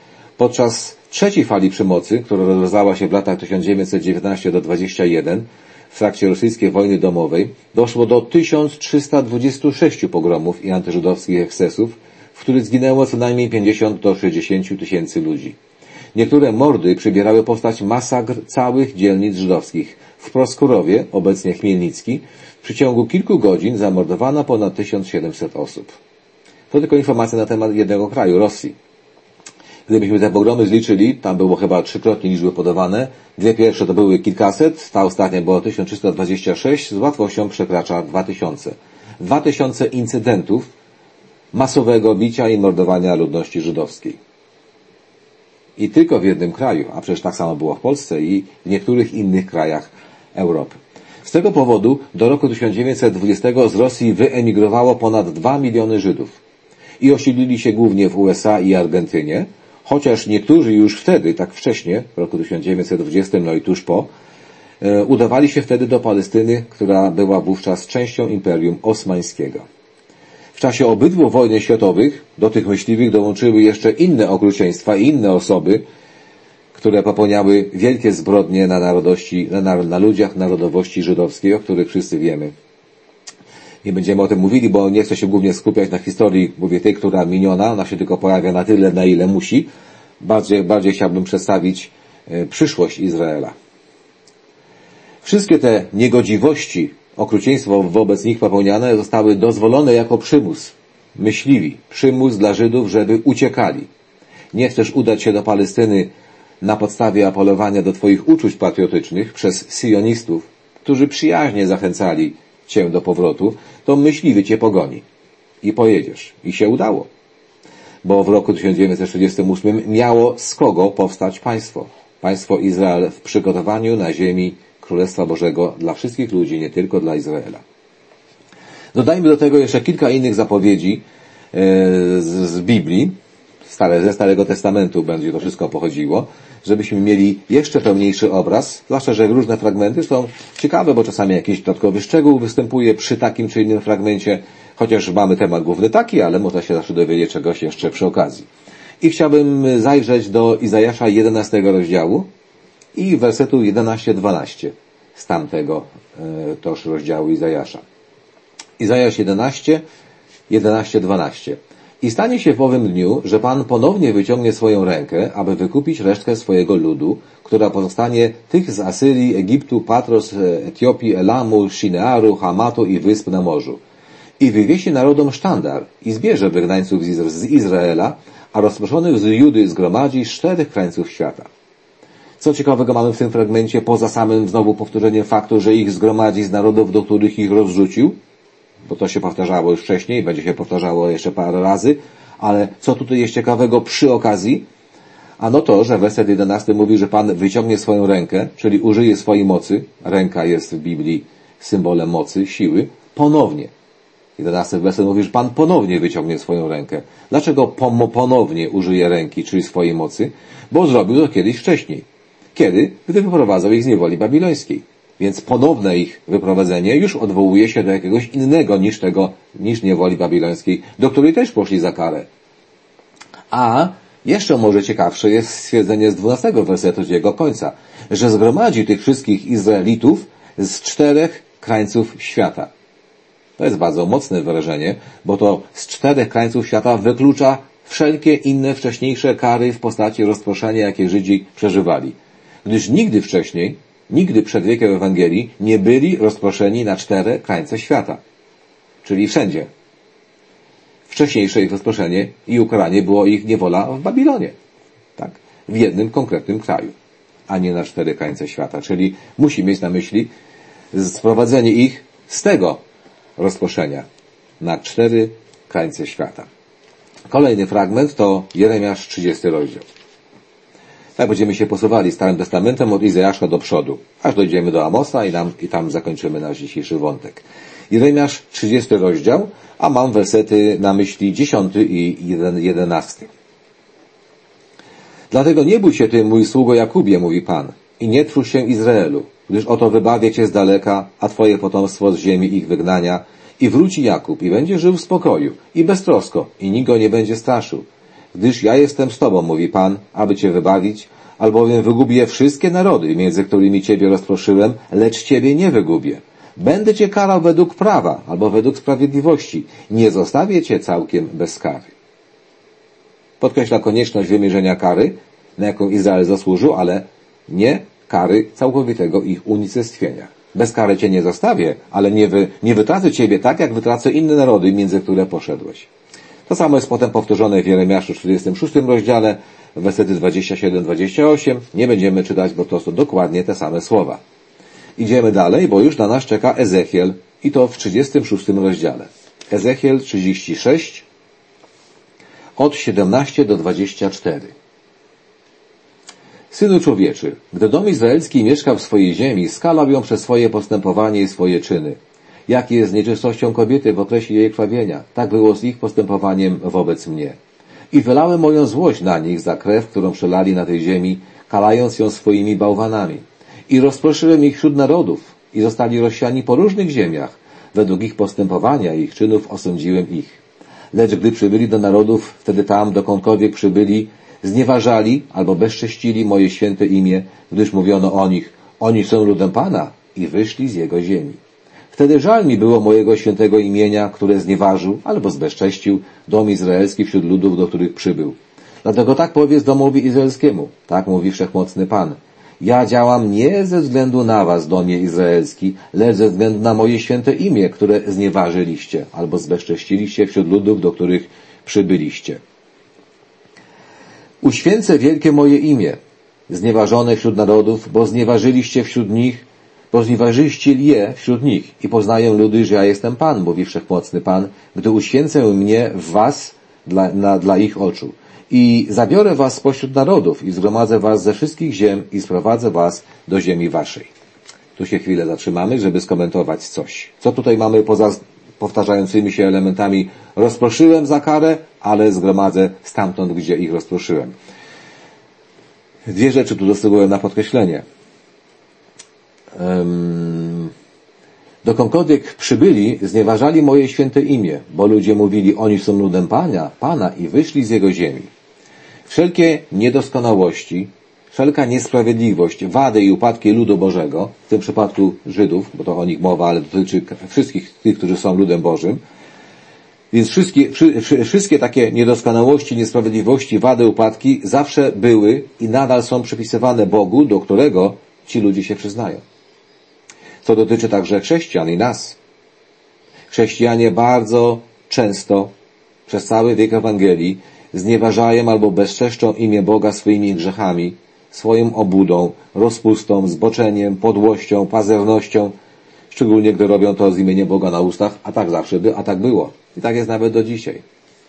Podczas trzeciej fali przemocy, która rozwiązała się w latach tysiąc dziewięćset dziewiętnastego do dwudziestego pierwszego w trakcie rosyjskiej wojny domowej, doszło do tysiąc trzysta dwudziestu sześciu pogromów i antyżydowskich ekscesów, w których zginęło co najmniej pięćdziesiąt do sześćdziesięciu tysięcy ludzi. Niektóre mordy przybierały postać masakr całych dzielnic żydowskich. W Proskurowie, obecnie Chmielnicki, w przeciągu kilku godzin zamordowano ponad tysiąc siedemset osób. To tylko informacja na temat jednego kraju, Rosji. Gdybyśmy te pogromy zliczyli, tam było chyba trzykrotnie liczby podawane. Dwie pierwsze to były kilkaset, ta ostatnia była tysiąc trzysta dwadzieścia sześć, z łatwością przekracza dwa tysiące. Dwa tysiące incydentów masowego bicia i mordowania ludności żydowskiej. I tylko w jednym kraju, a przecież tak samo było w Polsce i w niektórych innych krajach Europy. Z tego powodu do roku tysiąc dziewięćset dwudziestego z Rosji wyemigrowało ponad dwa miliony Żydów i osiedlili się głównie w U S A i Argentynie, chociaż niektórzy już wtedy, tak wcześnie, w roku tysiąc dziewięćset dwudziestym, no i tuż po, e, udawali się wtedy do Palestyny, która była wówczas częścią Imperium Osmańskiego. W czasie obydwu wojen światowych do tych myśliwych dołączyły jeszcze inne okrucieństwa i inne osoby, które popełniały wielkie zbrodnie na narodowości, na, na ludziach narodowości żydowskiej, o których wszyscy wiemy. Nie będziemy o tym mówili, bo nie chcę się głównie skupiać na historii, mówię tej, która miniona, ona się tylko pojawia na tyle, na ile musi. Bardziej, bardziej chciałbym przedstawić e, przyszłość Izraela. Wszystkie te niegodziwości, okrucieństwo wobec nich popełniane zostały dozwolone jako przymus. Myśliwi, przymus dla Żydów, żeby uciekali. Nie chcesz udać się do Palestyny na podstawie apelowania do twoich uczuć patriotycznych przez sionistów, którzy przyjaźnie zachęcali cię do powrotu, to myśliwy cię pogoni. I pojedziesz. I się udało. Bo w roku tysiąc dziewięćset czterdziestym ósmym miało z kogo powstać państwo. Państwo Izrael w przygotowaniu na ziemi Królestwa Bożego dla wszystkich ludzi, nie tylko dla Izraela. Dodajmy do tego jeszcze kilka innych zapowiedzi z, z Biblii, stare, ze Starego Testamentu będzie to wszystko pochodziło, żebyśmy mieli jeszcze pełniejszy obraz, zwłaszcza, że różne fragmenty są ciekawe, bo czasami jakiś dodatkowy szczegół występuje przy takim czy innym fragmencie, chociaż mamy temat główny taki, ale można się zawsze dowiedzieć czegoś jeszcze przy okazji. I chciałbym zajrzeć do Izajasza jedenastego rozdziału i wersetu jedenaście dwanaście z tamtego e, toż rozdziału Izajasza. Izajasz jedenaście, jedenaście dwanaście. I stanie się w owym dniu, że Pan ponownie wyciągnie swoją rękę, aby wykupić resztkę swojego ludu, która pozostanie tych z Asyrii, Egiptu, Patros, Etiopii, Elamu, Shinearu, Hamatu i wysp na morzu. I wywiesi narodom sztandar i zbierze wygnańców z Izraela, a rozproszonych z Judy zgromadzi z czterech krańców świata. Co ciekawego mamy w tym fragmencie, poza samym znowu powtórzeniem faktu, że ich zgromadzi z narodów, do których ich rozrzucił? Bo to się powtarzało już wcześniej, będzie się powtarzało jeszcze parę razy, ale co tutaj jest ciekawego przy okazji? Ano to, że werset jedenasty mówi, że Pan wyciągnie swoją rękę, czyli użyje swojej mocy. Ręka jest w Biblii symbolem mocy, siły. Ponownie. jedenasty werset mówi, że Pan ponownie wyciągnie swoją rękę. Dlaczego ponownie użyje ręki, czyli swojej mocy? Bo zrobił to kiedyś wcześniej. Kiedy? Gdy wyprowadzał ich z niewoli babilońskiej. Więc ponowne ich wyprowadzenie już odwołuje się do jakiegoś innego niż tego, niż niewoli babilońskiej, do której też poszli za karę. A jeszcze może ciekawsze jest stwierdzenie z dwunastego wersetu z jego końca, że zgromadzi tych wszystkich Izraelitów z czterech krańców świata. To jest bardzo mocne wyrażenie, bo to z czterech krańców świata wyklucza wszelkie inne wcześniejsze kary w postaci rozproszenia, jakie Żydzi przeżywali. Gdyż nigdy wcześniej, nigdy przed wiekiem Ewangelii nie byli rozproszeni na cztery krańce świata. Czyli wszędzie. Wcześniejsze ich rozproszenie i ukaranie było ich niewola w Babilonie. Tak? W jednym konkretnym kraju, a nie na cztery krańce świata. Czyli musi mieć na myśli sprowadzenie ich z tego rozproszenia na cztery krańce świata. Kolejny fragment to Jeremiasz trzydziesty rozdział. Tak będziemy się posuwali Starym Testamentem od Izajasza do przodu, aż dojdziemy do Amosa i, nam, i tam zakończymy nasz dzisiejszy wątek. Jeremiasz trzydziesty rozdział, a mam wersety na myśli dziesiąty i jedenasty. Dlatego nie bój się ty, mój sługo Jakubie, mówi Pan, i nie trwój się Izraelu, gdyż oto wybawię cię z daleka, a twoje potomstwo z ziemi ich wygnania, i wróci Jakub, i będzie żył w spokoju, i beztrosko, i nikt go nie będzie straszył. Gdyż ja jestem z tobą, mówi Pan, aby cię wybawić, albowiem wygubię wszystkie narody, między którymi ciebie rozproszyłem, lecz ciebie nie wygubię. Będę cię karał według prawa, albo według sprawiedliwości. Nie zostawię cię całkiem bez kary. Podkreśla konieczność wymierzenia kary, na jaką Izrael zasłużył, ale nie kary całkowitego ich unicestwienia. Bez kary cię nie zostawię, ale nie, wy, nie wytracę ciebie tak, jak wytracę inne narody, między które poszedłeś. To samo jest potem powtórzone w Jeremiaszu trzydziestym szóstym rozdziale, wersety dwadzieścia siedem dwadzieścia osiem. Nie będziemy czytać, bo to są dokładnie te same słowa. Idziemy dalej, bo już na nas czeka Ezechiel i to w trzydziestym szóstym rozdziale. Ezechiel trzydzieści sześć od siedemnaście do dwudziestu czterech. Synu człowieczy, gdy dom izraelski mieszkał w swojej ziemi, skalał ją przez swoje postępowanie i swoje czyny. Jak jest z nieczystością kobiety w okresie jej krwawienia, tak było z ich postępowaniem wobec mnie. I wylałem moją złość na nich za krew, którą przelali na tej ziemi, kalając ją swoimi bałwanami. I rozproszyłem ich wśród narodów i zostali rozsiani po różnych ziemiach. Według ich postępowania i ich czynów osądziłem ich. Lecz gdy przybyli do narodów, wtedy tam, dokądkolwiek przybyli, znieważali albo bezcześcili moje święte imię, gdyż mówiono o nich, oni są ludem Pana i wyszli z jego ziemi. Wtedy żal mi było mojego świętego imienia, które znieważył albo zbezcześcił dom izraelski wśród ludów, do których przybył. Dlatego tak powiedz domowi izraelskiemu, tak mówi Wszechmocny Pan. Ja działam nie ze względu na was, domie izraelski, lecz ze względu na moje święte imię, które znieważyliście albo zbezcześciliście wśród ludów, do których przybyliście. Uświęcę wielkie moje imię, znieważone wśród narodów, bo znieważyliście wśród nich, bo znieważyliście je wśród nich i poznają ludy, że ja jestem Pan, mówi Wszechmocny Pan, gdy uświęcę mnie w was dla, na, dla ich oczu. I zabiorę was spośród narodów i zgromadzę was ze wszystkich ziem i sprowadzę was do ziemi waszej. Tu się chwilę zatrzymamy, żeby skomentować coś. Co tutaj mamy poza powtarzającymi się elementami rozproszyłem za karę, ale zgromadzę stamtąd, gdzie ich rozproszyłem. Dwie rzeczy tu dostrzegłem na podkreślenie. Um, dokądkolwiek przybyli, znieważali moje święte imię, bo ludzie mówili, oni są ludem Pana, Pana i wyszli z Jego ziemi. Wszelkie niedoskonałości, wszelka niesprawiedliwość, wady i upadki ludu Bożego, w tym przypadku Żydów, bo to o nich mowa, ale dotyczy wszystkich tych, którzy są ludem Bożym, więc wszystkie, wszy, wszystkie takie niedoskonałości, niesprawiedliwości, wady, upadki zawsze były i nadal są przypisywane Bogu, do którego ci ludzie się przyznają. Co dotyczy także chrześcijan i nas. Chrześcijanie bardzo często przez cały wiek Ewangelii znieważają albo bezczeszczą imię Boga swoimi grzechami, swoją obłudą, rozpustą, zboczeniem, podłością, pazernością, szczególnie gdy robią to z imieniem Boga na ustach, a tak zawsze by, a tak było. I tak jest nawet do dzisiaj.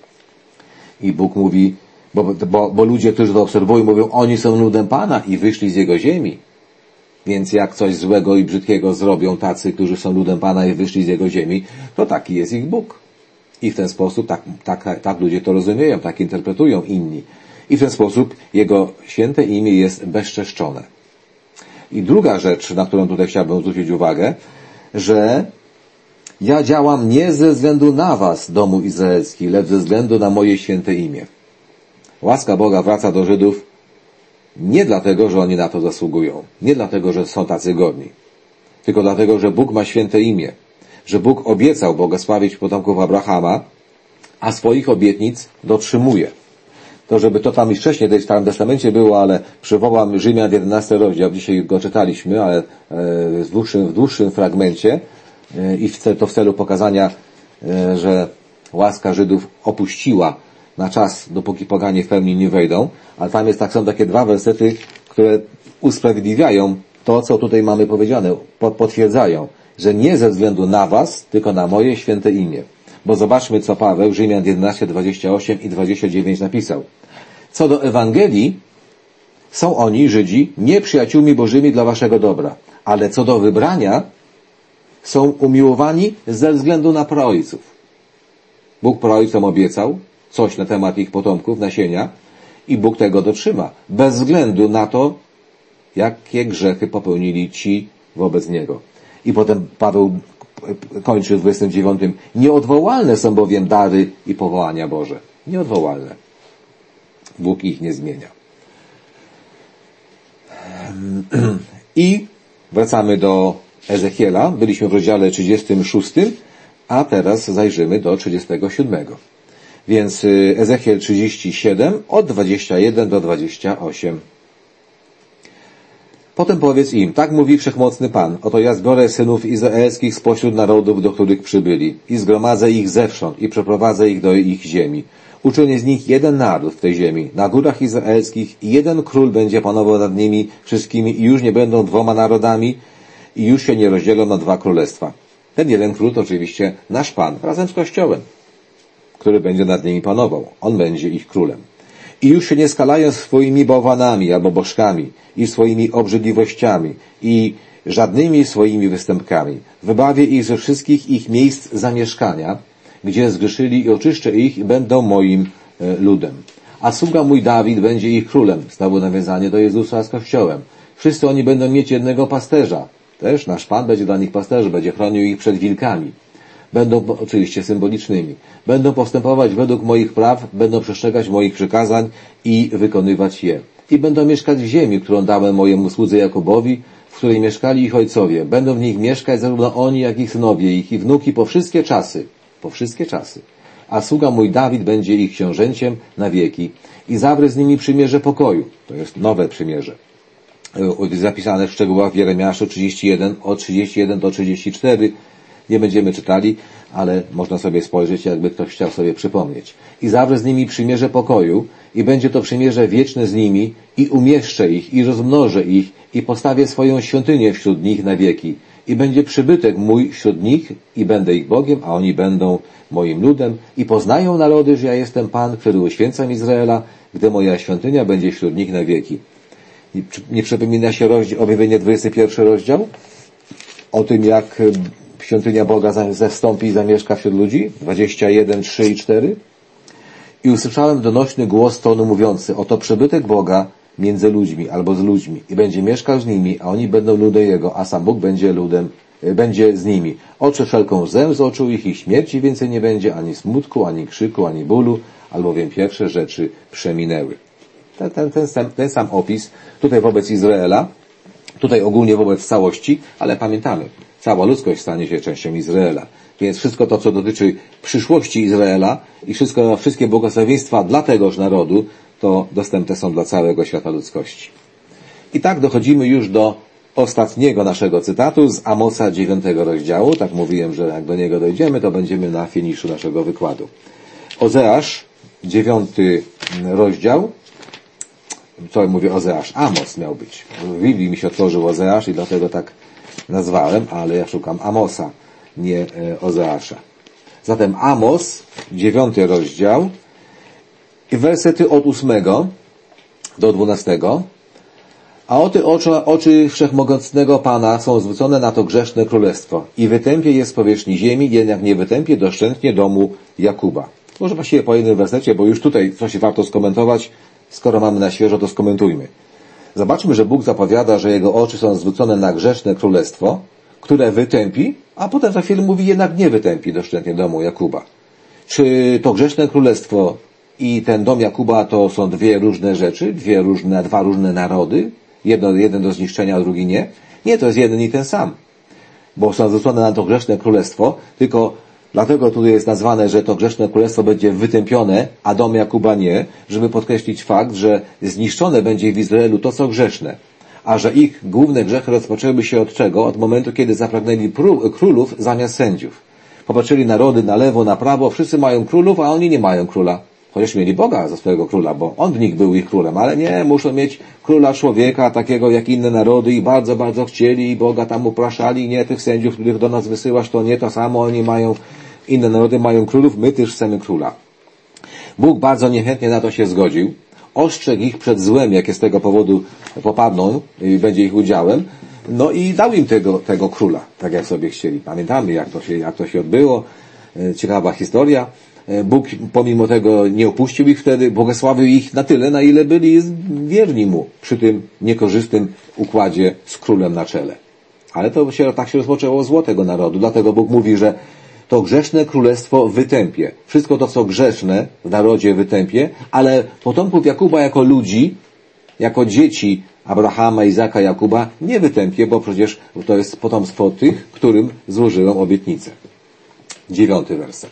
I Bóg mówi, bo, bo, bo ludzie, którzy to obserwują, mówią, oni są ludem Pana i wyszli z Jego ziemi. Więc jak coś złego i brzydkiego zrobią tacy, którzy są ludem Pana i wyszli z Jego ziemi, to taki jest ich Bóg. I w ten sposób, tak, tak, tak ludzie to rozumieją, tak interpretują inni. I w ten sposób Jego święte imię jest bezczeszczone. I druga rzecz, na którą tutaj chciałbym zwrócić uwagę, że ja działam nie ze względu na was, domu izraelski, lecz ze względu na moje święte imię. Łaska Boga wraca do Żydów nie dlatego, że oni na to zasługują, nie dlatego, że są tacy godni, tylko dlatego, że Bóg ma święte imię, że Bóg obiecał błogosławić potomków Abrahama, a swoich obietnic dotrzymuje. To, żeby to tam i wcześniej w Starym Testamencie było, ale przywołam Rzymian jedenasty rozdział, dzisiaj go czytaliśmy, ale w dłuższym, w dłuższym fragmencie i to w celu pokazania, że łaska Żydów opuściła na czas, dopóki poganie w pełni nie wejdą, ale tam jest tak, są takie dwa wersety, które usprawiedliwiają to, co tutaj mamy powiedziane, potwierdzają, że nie ze względu na was, tylko na moje święte imię. Bo zobaczmy, co Paweł, Rzymian jedenaście, dwadzieścia osiem i dwadzieścia dziewięć napisał. Co do Ewangelii, są oni, Żydzi, nieprzyjaciółmi Bożymi dla waszego dobra, ale co do wybrania, są umiłowani ze względu na praojców. Bóg praojcom obiecał coś na temat ich potomków, nasienia, i Bóg tego dotrzyma, bez względu na to, jakie grzechy popełnili ci wobec Niego. I potem Paweł kończy w dwudziestym dziewiątym. Nieodwołalne są bowiem dary i powołania Boże. Nieodwołalne. Bóg ich nie zmienia. I wracamy do Ezechiela. Byliśmy w rozdziale trzydziestym szóstym, a teraz zajrzymy do trzydziestego siódmego. Więc Ezechiel trzydzieści siedem od dwudziestego pierwszego do dwudziestego ósmego. Potem powiedz im, tak mówi Wszechmocny Pan, oto ja zbiorę synów izraelskich spośród narodów, do których przybyli, i zgromadzę ich zewsząd i przeprowadzę ich do ich ziemi. Uczynię z nich jeden naród w tej ziemi, na górach izraelskich, i jeden król będzie panował nad nimi wszystkimi i już nie będą dwoma narodami i już się nie rozdzielą na dwa królestwa. Ten jeden król to oczywiście nasz Pan, razem z Kościołem, który będzie nad nimi panował. On będzie ich królem. I już się nie skalają swoimi bałwanami albo bożkami i swoimi obrzydliwościami i żadnymi swoimi występkami. Wybawię ich ze wszystkich ich miejsc zamieszkania, gdzie zgrzeszyli, i oczyszczę ich i będą moim e, ludem. A sługa mój Dawid będzie ich królem. Znowu nawiązanie do Jezusa z Kościołem. Wszyscy oni będą mieć jednego pasterza. Też nasz Pan będzie dla nich pasterzem, będzie chronił ich przed wilkami. Będą oczywiście symbolicznymi. Będą postępować według moich praw, będą przestrzegać moich przykazań i wykonywać je. I będą mieszkać w ziemi, którą dałem mojemu słudze Jakubowi, w której mieszkali ich ojcowie. Będą w nich mieszkać zarówno oni, jak i synowie ich i wnuki po wszystkie czasy. Po wszystkie czasy. A sługa mój Dawid będzie ich książęciem na wieki. I zawrę z nimi przymierze pokoju. To jest nowe przymierze. Zapisane w szczegółach w Jeremiaszu trzydzieści jeden, od trzydzieści jeden do trzydziestu czterech. Nie będziemy czytali, ale można sobie spojrzeć, jakby ktoś chciał sobie przypomnieć. I zawrę z nimi przymierze pokoju i będzie to przymierze wieczne z nimi i umieszczę ich i rozmnożę ich i postawię swoją świątynię wśród nich na wieki. I będzie przybytek mój wśród nich i będę ich Bogiem, a oni będą moim ludem i poznają narody, że ja jestem Pan, który uświęcam Izraela, gdy moja świątynia będzie wśród nich na wieki. Nie przypomina się rozdział, objawienie dwudziesty pierwszy rozdział? O tym, jak świątynia Boga zestąpi i zamieszka wśród ludzi? dwadzieścia jeden, trzy i cztery. I usłyszałem donośny głos tonu mówiący, oto przybytek Boga między ludźmi albo z ludźmi i będzie mieszkał z nimi, a oni będą ludem Jego, a sam Bóg będzie ludem, będzie z nimi. Oczy wszelką łzę z oczu ich i śmierci więcej nie będzie, ani smutku, ani krzyku, ani bólu, albowiem pierwsze rzeczy przeminęły. Ten, ten, ten, sam, ten sam opis tutaj wobec Izraela, tutaj ogólnie wobec całości, ale pamiętamy, cała ludzkość stanie się częścią Izraela. Więc wszystko to, co dotyczy przyszłości Izraela i wszystko, wszystkie błogosławieństwa dla tegoż narodu, to dostępne są dla całego świata ludzkości. I tak dochodzimy już do ostatniego naszego cytatu z Amosa dziewiątego rozdziału. Tak mówiłem, że jak do niego dojdziemy, to będziemy na finiszu naszego wykładu. Ozeasz, dziewiąty rozdział. Co mówię Ozeasz? Amos miał być. W Biblii mi się otworzył Ozeasz i dlatego tak nazwałem, ale ja szukam Amosa, nie Ozeasza. Zatem Amos, dziewiąty rozdział i wersety od ósmego do dwunastego. A oty oczy, oczy wszechmogącnego Pana są zwrócone na to grzeszne królestwo i wytępie je z powierzchni ziemi, jednak nie wytępie doszczętnie domu Jakuba. Może właściwie po jednym wersecie, bo już tutaj coś warto skomentować. Skoro mamy na świeżo, to skomentujmy. Zobaczmy, że Bóg zapowiada, że Jego oczy są zwrócone na grzeszne królestwo, które wytępi, a potem za chwilę mówi, jednak nie wytępi doszczętnie domu Jakuba. Czy to grzeszne królestwo i ten dom Jakuba to są dwie różne rzeczy, dwie różne, dwa różne narody? Jedno, jeden do zniszczenia, a drugi nie? Nie, to jest jeden i ten sam. Bo są zwrócone na to grzeszne królestwo, tylko dlatego tu jest nazwane, że to grzeszne królestwo będzie wytępione, a dom Jakuba nie, żeby podkreślić fakt, że zniszczone będzie w Izraelu to, co grzeszne. A że ich główne grzechy rozpoczęły się od czego? Od momentu, kiedy zapragnęli królów zamiast sędziów. Popatrzyli narody na lewo, na prawo, wszyscy mają królów, a oni nie mają króla. Chociaż mieli Boga za swojego króla, bo On w nich był ich królem, ale nie, muszą mieć króla człowieka, takiego jak inne narody i bardzo, bardzo chcieli i Boga tam upraszali, nie tych sędziów, których do nas wysyłasz, to nie to samo, oni mają, inne narody mają królów, my też chcemy króla. Bóg bardzo niechętnie na to się zgodził, ostrzegł ich przed złem, jakie z tego powodu popadną i będzie ich udziałem, no i dał im tego, tego króla, tak jak sobie chcieli. Pamiętamy, jak to się, jak to się odbyło, ciekawa historia. Bóg pomimo tego nie opuścił ich wtedy, błogosławił ich na tyle, na ile byli wierni Mu przy tym niekorzystnym układzie z królem na czele. Ale to się, tak się rozpoczęło zło tego narodu, dlatego Bóg mówi, że to grzeszne królestwo wytępie. Wszystko to, co grzeszne w narodzie wytępie, ale potomków Jakuba jako ludzi, jako dzieci Abrahama, Izaka, Jakuba nie wytępie, bo przecież to jest potomstwo tych, którym złożyłem obietnicę. Dziewiąty werset.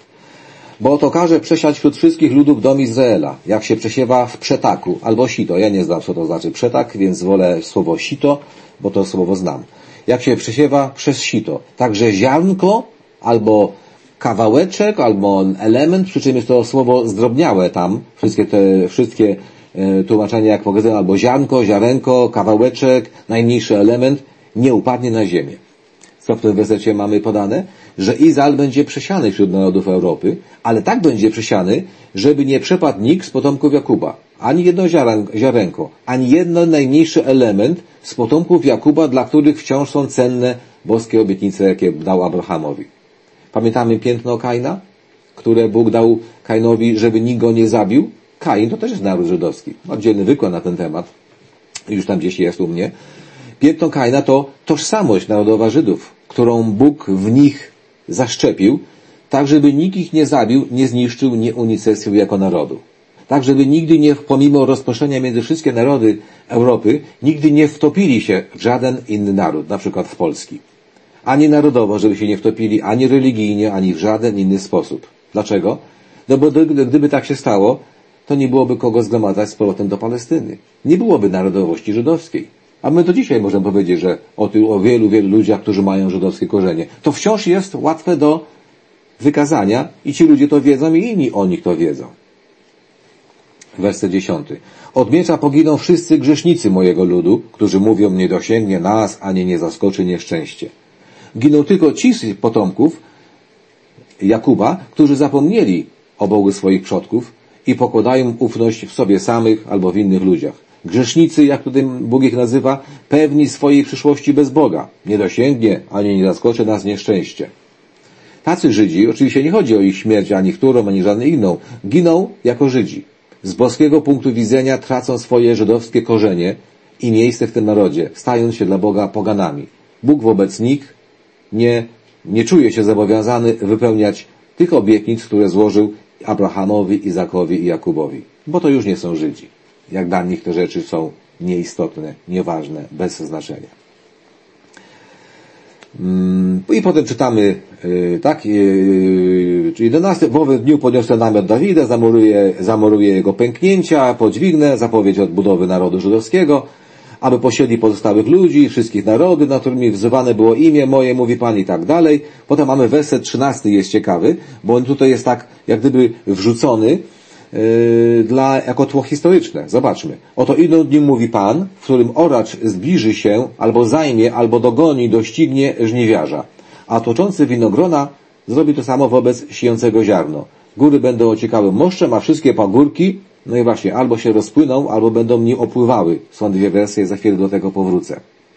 Bo to każe przesiać wśród wszystkich ludów dom Izraela, jak się przesiewa w przetaku, albo sito. Ja nie znam, co to znaczy przetak, więc wolę słowo sito, bo to słowo znam. Jak się przesiewa przez sito. Także ziarnko, albo kawałeczek, albo element, przy czym jest to słowo zdrobniałe tam, wszystkie te, wszystkie e, tłumaczenia, jak pokazują, albo ziarnko, ziarenko, kawałeczek, najmniejszy element, nie upadnie na ziemię. Co w tym wersecie mamy podane? Że Izrael będzie przesiany wśród narodów Europy, ale tak będzie przesiany, żeby nie przepadł nikt z potomków Jakuba. Ani jedno ziarenko, ani jeden najmniejszy element z potomków Jakuba, dla których wciąż są cenne boskie obietnice, jakie dał Abrahamowi. Pamiętamy piętno Kaina, które Bóg dał Kainowi, żeby nikt go nie zabił? Kain to też jest naród żydowski. Oddzielny wykład na ten temat. Już tam gdzieś jest u mnie. Piętno Kaina to tożsamość narodowa Żydów, którą Bóg w nich zaszczepił, tak żeby nikt ich nie zabił, nie zniszczył, nie unicestwił jako narodu. Tak żeby nigdy nie, pomimo rozproszenia między wszystkie narody Europy, nigdy nie wtopili się w żaden inny naród, na przykład w Polski. Ani narodowo, żeby się nie wtopili, ani religijnie, ani w żaden inny sposób. Dlaczego? No bo gdyby tak się stało, to nie byłoby kogo zgromadzać z powrotem do Palestyny. Nie byłoby narodowości żydowskiej. A my do dzisiaj możemy powiedzieć, że o, ty, o wielu, wielu ludziach, którzy mają żydowskie korzenie. To wciąż jest łatwe do wykazania i ci ludzie to wiedzą i inni o nich to wiedzą. Werset dziesiąty. Od miecza poginą wszyscy grzesznicy mojego ludu, którzy mówią, nie dosięgnie nas, ani nie zaskoczy nieszczęście. Giną tylko ci z potomków Jakuba, którzy zapomnieli o Bogu swoich przodków i pokładają ufność w sobie samych albo w innych ludziach. Grzesznicy, jak tutaj Bóg ich nazywa, pewni swojej przyszłości bez Boga. Nie dosięgnie, ani nie zaskoczy nas nieszczęście. Tacy Żydzi, oczywiście nie chodzi o ich śmierć, ani którą, ani żadną inną, giną jako Żydzi. Z boskiego punktu widzenia tracą swoje żydowskie korzenie i miejsce w tym narodzie, stając się dla Boga poganami. Bóg wobec nich nie, nie czuje się zobowiązany wypełniać tych obietnic, które złożył Abrahamowi, Izakowi i Jakubowi, bo to już nie są Żydzi. Jak dla nich te rzeczy są nieistotne, nieważne, bez znaczenia. I potem czytamy, tak, czyli jedenasty, w owym dniu podniosę namiot Dawida, zamuruje, zamuruje jego pęknięcia, podźwignę, zapowiedź odbudowy narodu żydowskiego, aby posiedli pozostałych ludzi, wszystkich narody, na którymi wzywane było imię moje, mówi Pan i tak dalej. Potem mamy werset trzynasty, jest ciekawy, bo on tutaj jest tak, jak gdyby wrzucony yy, dla, jako tło historyczne. Zobaczmy. Oto idą dni, mówi Pan, w którym oracz zbliży się, albo zajmie, albo dogoni, doścignie żniwiarza. A toczący winogrona zrobi to samo wobec sijącego ziarno. Góry będą ociekały moszczem, a wszystkie pagórki, no i właśnie, albo się rozpłyną, albo będą nim opływały. Są dwie wersje, za chwilę do tego powrócę.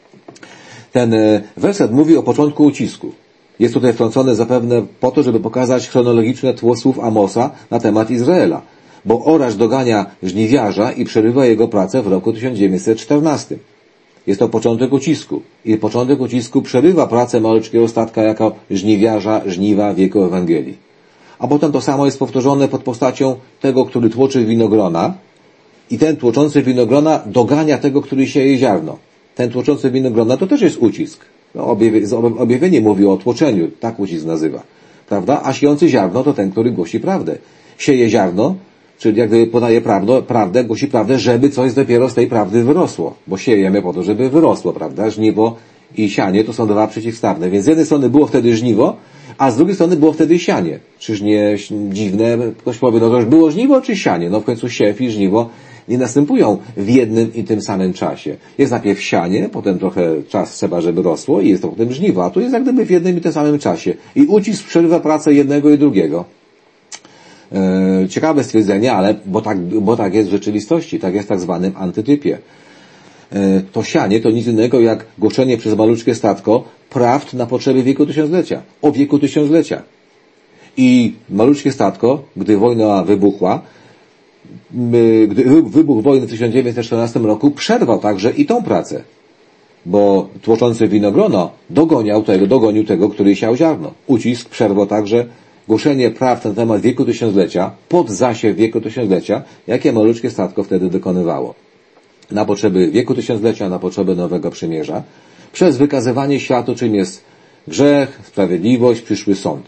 Ten werset mówi o początku ucisku. Jest tutaj wtrącony zapewne po to, żeby pokazać chronologiczne tło słów Amosa na temat Izraela. Bo oracz dogania żniwiarza i przerywa jego pracę w roku tysiąc dziewięćset czternastym. Jest to początek ucisku. I początek ucisku przerywa pracę malutkiego statka jako żniwiarza, żniwa wieku Ewangelii. A potem to samo jest powtórzone pod postacią tego, który tłoczy winogrona i ten tłoczący winogrona dogania tego, który sieje ziarno. Ten tłoczący winogrona to też jest ucisk. No, objawienie mówi o tłoczeniu, tak ucisk nazywa. Prawda? A siejący ziarno to ten, który głosi prawdę. Sieje ziarno, czyli jak gdyby podaje prawdę, prawdę, głosi prawdę, żeby coś dopiero z tej prawdy wyrosło. Bo siejemy po to, żeby wyrosło, prawda? Żniwo i sianie to są dwa przeciwstawne. Więc z jednej strony było wtedy żniwo, a z drugiej strony było wtedy sianie. Czyż nie dziwne? Ktoś powie, no to już było żniwo czy sianie? No w końcu siew i żniwo nie następują w jednym i tym samym czasie. Jest najpierw sianie, potem trochę czas trzeba, żeby rosło i jest to potem żniwo, a tu jest jak gdyby w jednym i tym samym czasie. I ucisk przerywa pracę jednego i drugiego. Eee, ciekawe stwierdzenie, ale bo tak, bo tak jest w rzeczywistości, tak jest w tak zwanym antytypie. To sianie to nic innego jak głoszenie przez maluczkie statko prawd na potrzeby wieku tysiąclecia. O wieku tysiąclecia. I maluczkie statko, gdy wojna wybuchła, gdy wybuch wojny w tysiąc dziewięćset czternastym roku przerwał także i tą pracę. Bo tłoczący winogrono dogoniał tego, dogonił tego, który siał ziarno. Ucisk przerwał także głoszenie prawd na temat wieku tysiąclecia, pod zasiew wieku tysiąclecia, jakie maluczkie statko wtedy dokonywało. Na potrzeby wieku tysiąclecia, na potrzeby Nowego Przymierza, przez wykazywanie światu, czym jest grzech, sprawiedliwość, przyszły sąd.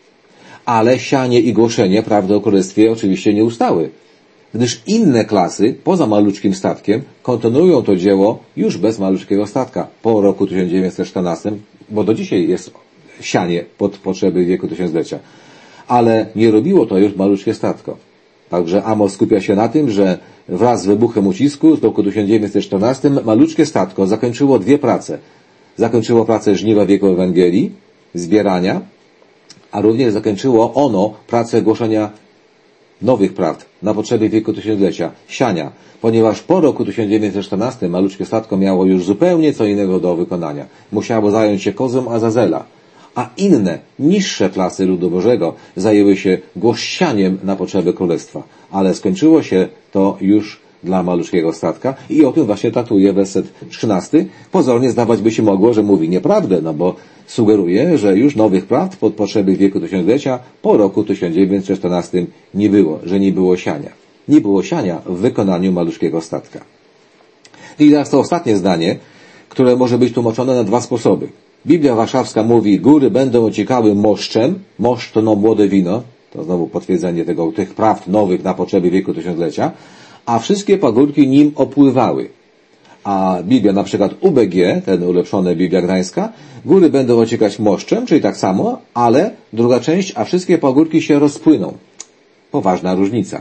Ale sianie i głoszenie prawdy o Królestwie oczywiście nie ustały, gdyż inne klasy, poza maluczkim statkiem, kontynuują to dzieło już bez maluczkiego statka, po roku tysiąc dziewięćset czternastym, bo do dzisiaj jest sianie pod potrzeby wieku tysiąclecia. Ale nie robiło to już maluczkie statko. Także Amos skupia się na tym, że wraz z wybuchem ucisku z roku tysiąc dziewięćset czternastym maluczkie statko zakończyło dwie prace. Zakończyło pracę żniwa wieku Ewangelii, zbierania, a również zakończyło ono pracę głoszenia nowych prawd na potrzeby wieku tysiąclecia, siania, ponieważ po roku tysiąc dziewięćset czternastym maluczkie statko miało już zupełnie co innego do wykonania. Musiało zająć się kozłem Azazela, a inne, niższe klasy ludu Bożego zajęły się głosianiem na potrzeby Królestwa. Ale skończyło się to już dla maluczkiego statka i o tym właśnie traktuje werset trzynasty. Pozornie zdawać by się mogło, że mówi nieprawdę, no bo sugeruje, że już nowych prawd pod potrzeby wieku tysiąclecia po roku tysiąc dziewięćset czternastym nie było, że nie było siania. Nie było siania w wykonaniu maluczkiego statka. I teraz to ostatnie zdanie, które może być tłumaczone na dwa sposoby. Biblia Warszawska mówi, góry będą ociekały moszczem, moszcz to no młode wino, to znowu potwierdzenie tego, tych prawd nowych na potrzeby wieku tysiąclecia, a wszystkie pagórki nim opływały. A Biblia, na przykład U B G, ten ulepszony Biblia Gdańska, góry będą ociekać moszczem, czyli tak samo, ale druga część, a wszystkie pagórki się rozpłyną. Poważna różnica.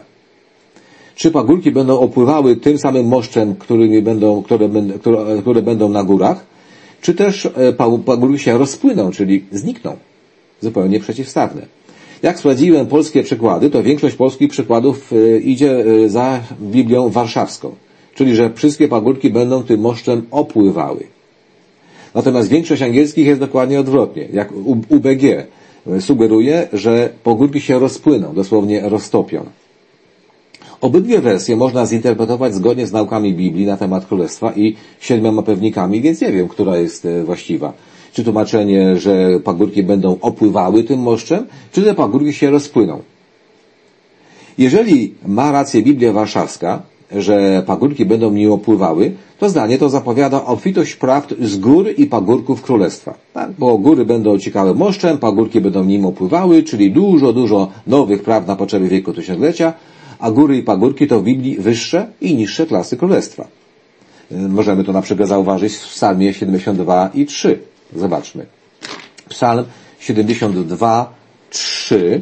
Czy pagórki będą opływały tym samym moszczem, którymi będą, które, które, które będą na górach, czy też pagórki się rozpłyną, czyli znikną. Zupełnie przeciwstawne. Jak sprawdziłem polskie przykłady, to większość polskich przykładów idzie za Biblią Warszawską. Czyli, że wszystkie pagórki będą tym moszczem opływały. Natomiast większość angielskich jest dokładnie odwrotnie, jak U B G. sugeruje, że pagórki się rozpłyną, dosłownie roztopią. Obydwie wersje można zinterpretować zgodnie z naukami Biblii na temat Królestwa i siedmioma pewnikami, więc nie wiem, która jest właściwa. Czy tłumaczenie, że pagórki będą opływały tym moszczem, czy te pagórki się rozpłyną. Jeżeli ma rację Biblia Warszawska, że pagórki będą nim opływały, to zdanie to zapowiada obfitość prawd z gór i pagórków Królestwa. Tak? Bo góry będą ociekały moszczem, pagórki będą nim opływały, czyli dużo, dużo nowych prawd na potrzeby wieku tysiąclecia, a góry i pagórki to w Biblii wyższe i niższe klasy Królestwa. Możemy to na przykład zauważyć w Psalmie siedemdziesiąt dwa i trzy. Zobaczmy. Psalm siedemdziesiąt dwa, trzy.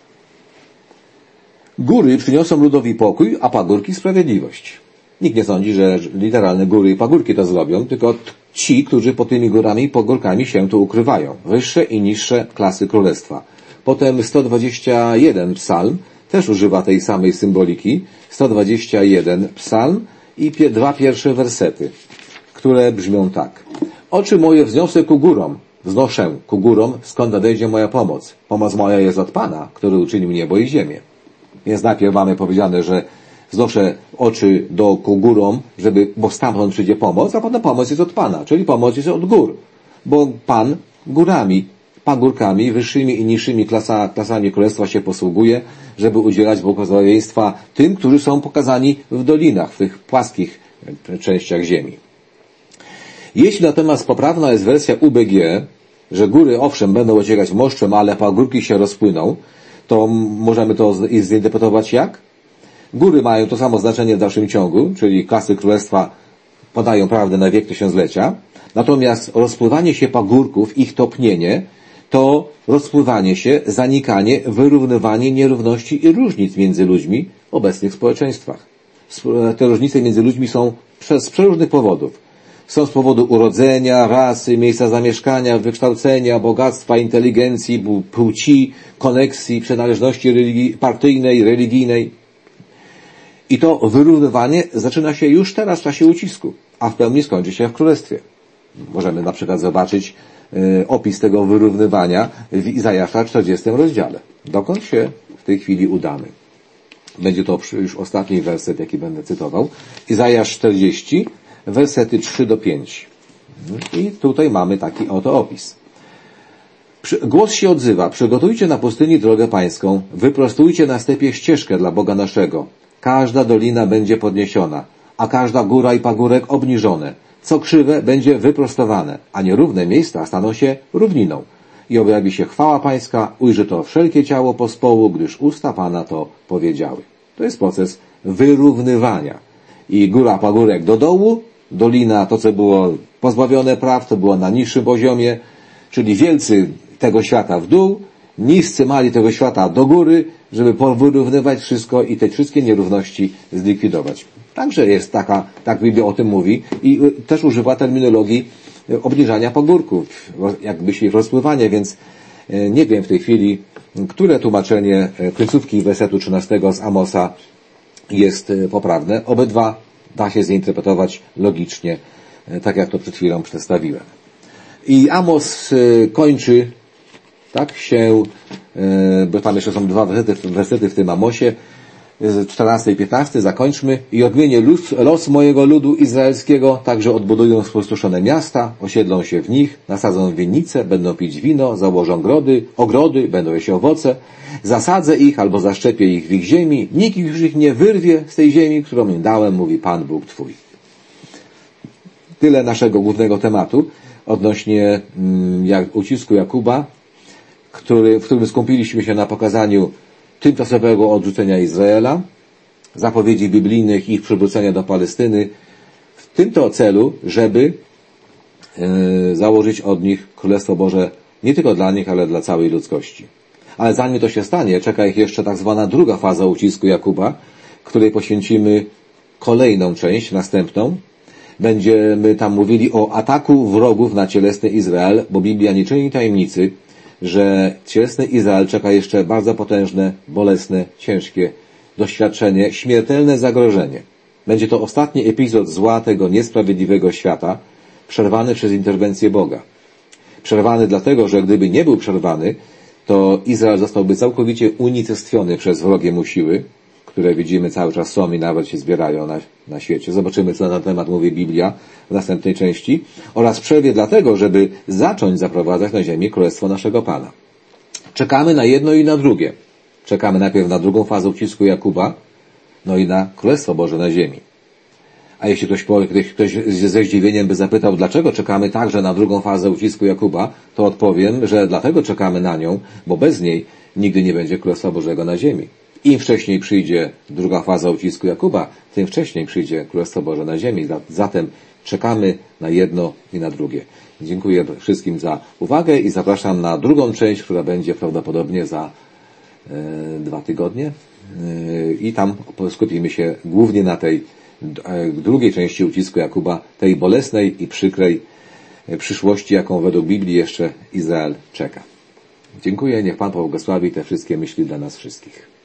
Góry przyniosą ludowi pokój, a pagórki sprawiedliwość. Nikt nie sądzi, że literalne góry i pagórki to zrobią, tylko ci, którzy pod tymi górami i pagórkami się tu ukrywają. Wyższe i niższe klasy królestwa. Potem sto dwadzieścia jeden psalm też używa tej samej symboliki. sto dwadzieścia jeden psalm i pie, dwa pierwsze wersety, które brzmią tak. Oczy moje wzniosę ku górom, wznoszę ku górom, skąd nadejdzie moja pomoc. Pomoc moja jest od Pana, który uczynił niebo i ziemię. Więc najpierw mamy powiedziane, że wznoszę oczy do ku górom, żeby, bo stamtąd przyjdzie pomoc, a potem pomoc jest od Pana, czyli pomoc jest od gór. Bo Pan górami, pagórkami, wyższymi i niższymi klasa, klasami królestwa się posługuje, żeby udzielać błogosławieństwa tym, którzy są pokazani w dolinach, w tych płaskich częściach ziemi. Jeśli natomiast poprawna jest wersja U B G, że góry owszem będą ociekać moszczem, ale pagórki się rozpłyną, to możemy to zinterpretować jak? Góry mają to samo znaczenie w dalszym ciągu, czyli klasy królestwa podają prawdę na wiek tysiąclecia, natomiast rozpływanie się pagórków, ich topnienie, to rozpływanie się, zanikanie, wyrównywanie nierówności i różnic między ludźmi w obecnych społeczeństwach. Te różnice między ludźmi są z przeróżnych powodów. Są z powodu urodzenia, rasy, miejsca zamieszkania, wykształcenia, bogactwa, inteligencji, płci, koneksji, przynależności religii, partyjnej, religijnej. I to wyrównywanie zaczyna się już teraz w czasie ucisku, a w pełni skończy się w Królestwie. Możemy na przykład zobaczyć y, opis tego wyrównywania w Izajasza czterdziestym rozdziale. Dokąd się w tej chwili udamy? Będzie to już ostatni werset, jaki będę cytował. Izajasz czterdzieści, wersety trzy do pięciu. I tutaj mamy taki oto opis. Głos się odzywa. Przygotujcie na pustyni drogę pańską. Wyprostujcie na stepie ścieżkę dla Boga naszego. Każda dolina będzie podniesiona, a każda góra i pagórek obniżone. Co krzywe będzie wyprostowane, a nierówne miejsca staną się równiną. I objawi się chwała pańska, ujrzy to wszelkie ciało pospołu, gdyż usta Pana to powiedziały. To jest proces wyrównywania. I góra, pagórek do dołu, dolina, to co było pozbawione praw, to było na niższym poziomie, czyli wielcy tego świata w dół, niscy mali tego świata do góry, żeby powyrównywać wszystko i te wszystkie nierówności zlikwidować. Także jest taka, tak Biblia o tym mówi i też używa terminologii obniżania pagórków, jakby się rozpływania, więc nie wiem w tej chwili, które tłumaczenie końcówki wersetu trzynastego z Amosa jest poprawne. Obydwa da się zinterpretować logicznie, tak jak to przed chwilą przedstawiłem. I Amos kończy, tak się, bo tam jeszcze są dwa wersety, wersety w tym Amosie, czternasty i piętnasty, zakończmy. I odmienię los, los mojego ludu izraelskiego, także odbudują spustoszone miasta, osiedlą się w nich, nasadzą winnice, będą pić wino, założą grody, ogrody, będą jeść owoce, zasadzę ich albo zaszczepię ich w ich ziemi, nikt już ich nie wyrwie z tej ziemi, którą im dałem, mówi Pan Bóg Twój. Tyle naszego głównego tematu odnośnie mm, jak, ucisku Jakuba, który, w którym skupiliśmy się na pokazaniu tymczasowego odrzucenia Izraela, zapowiedzi biblijnych ich przywrócenia do Palestyny, w tym to celu, żeby e, założyć od nich Królestwo Boże nie tylko dla nich, ale dla całej ludzkości. Ale zanim to się stanie, czeka ich jeszcze tak zwana druga faza ucisku Jakuba, której poświęcimy kolejną część, następną. Będziemy tam mówili o ataku wrogów na cielesny Izrael, bo Biblia nie czyni tajemnicy, że cielesny Izrael czeka jeszcze bardzo potężne, bolesne, ciężkie doświadczenie, śmiertelne zagrożenie. Będzie to ostatni epizod zła tego niesprawiedliwego świata, przerwany przez interwencję Boga. Przerwany dlatego, że gdyby nie był przerwany, to Izrael zostałby całkowicie unicestwiony przez wrogie mu siły, które widzimy cały czas są i nawet się zbierają na, na świecie. Zobaczymy, co na ten temat mówi Biblia w następnej części. Oraz przerwie dlatego, żeby zacząć zaprowadzać na ziemię Królestwo naszego Pana. Czekamy na jedno i na drugie. Czekamy najpierw na drugą fazę ucisku Jakuba, no i na Królestwo Boże na ziemi. A jeśli ktoś, powie, ktoś ze zdziwieniem by zapytał, dlaczego czekamy także na drugą fazę ucisku Jakuba, to odpowiem, że dlatego czekamy na nią, bo bez niej nigdy nie będzie Królestwa Bożego na ziemi. Im wcześniej przyjdzie druga faza ucisku Jakuba, tym wcześniej przyjdzie Królestwo Boże na ziemi. Zatem czekamy na jedno i na drugie. Dziękuję wszystkim za uwagę i zapraszam na drugą część, która będzie prawdopodobnie za e, dwa tygodnie. E, I tam skupimy się głównie na tej e, drugiej części ucisku Jakuba, tej bolesnej i przykrej e, przyszłości, jaką według Biblii jeszcze Izrael czeka. Dziękuję, niech Pan pobłogosławi te wszystkie myśli dla nas wszystkich.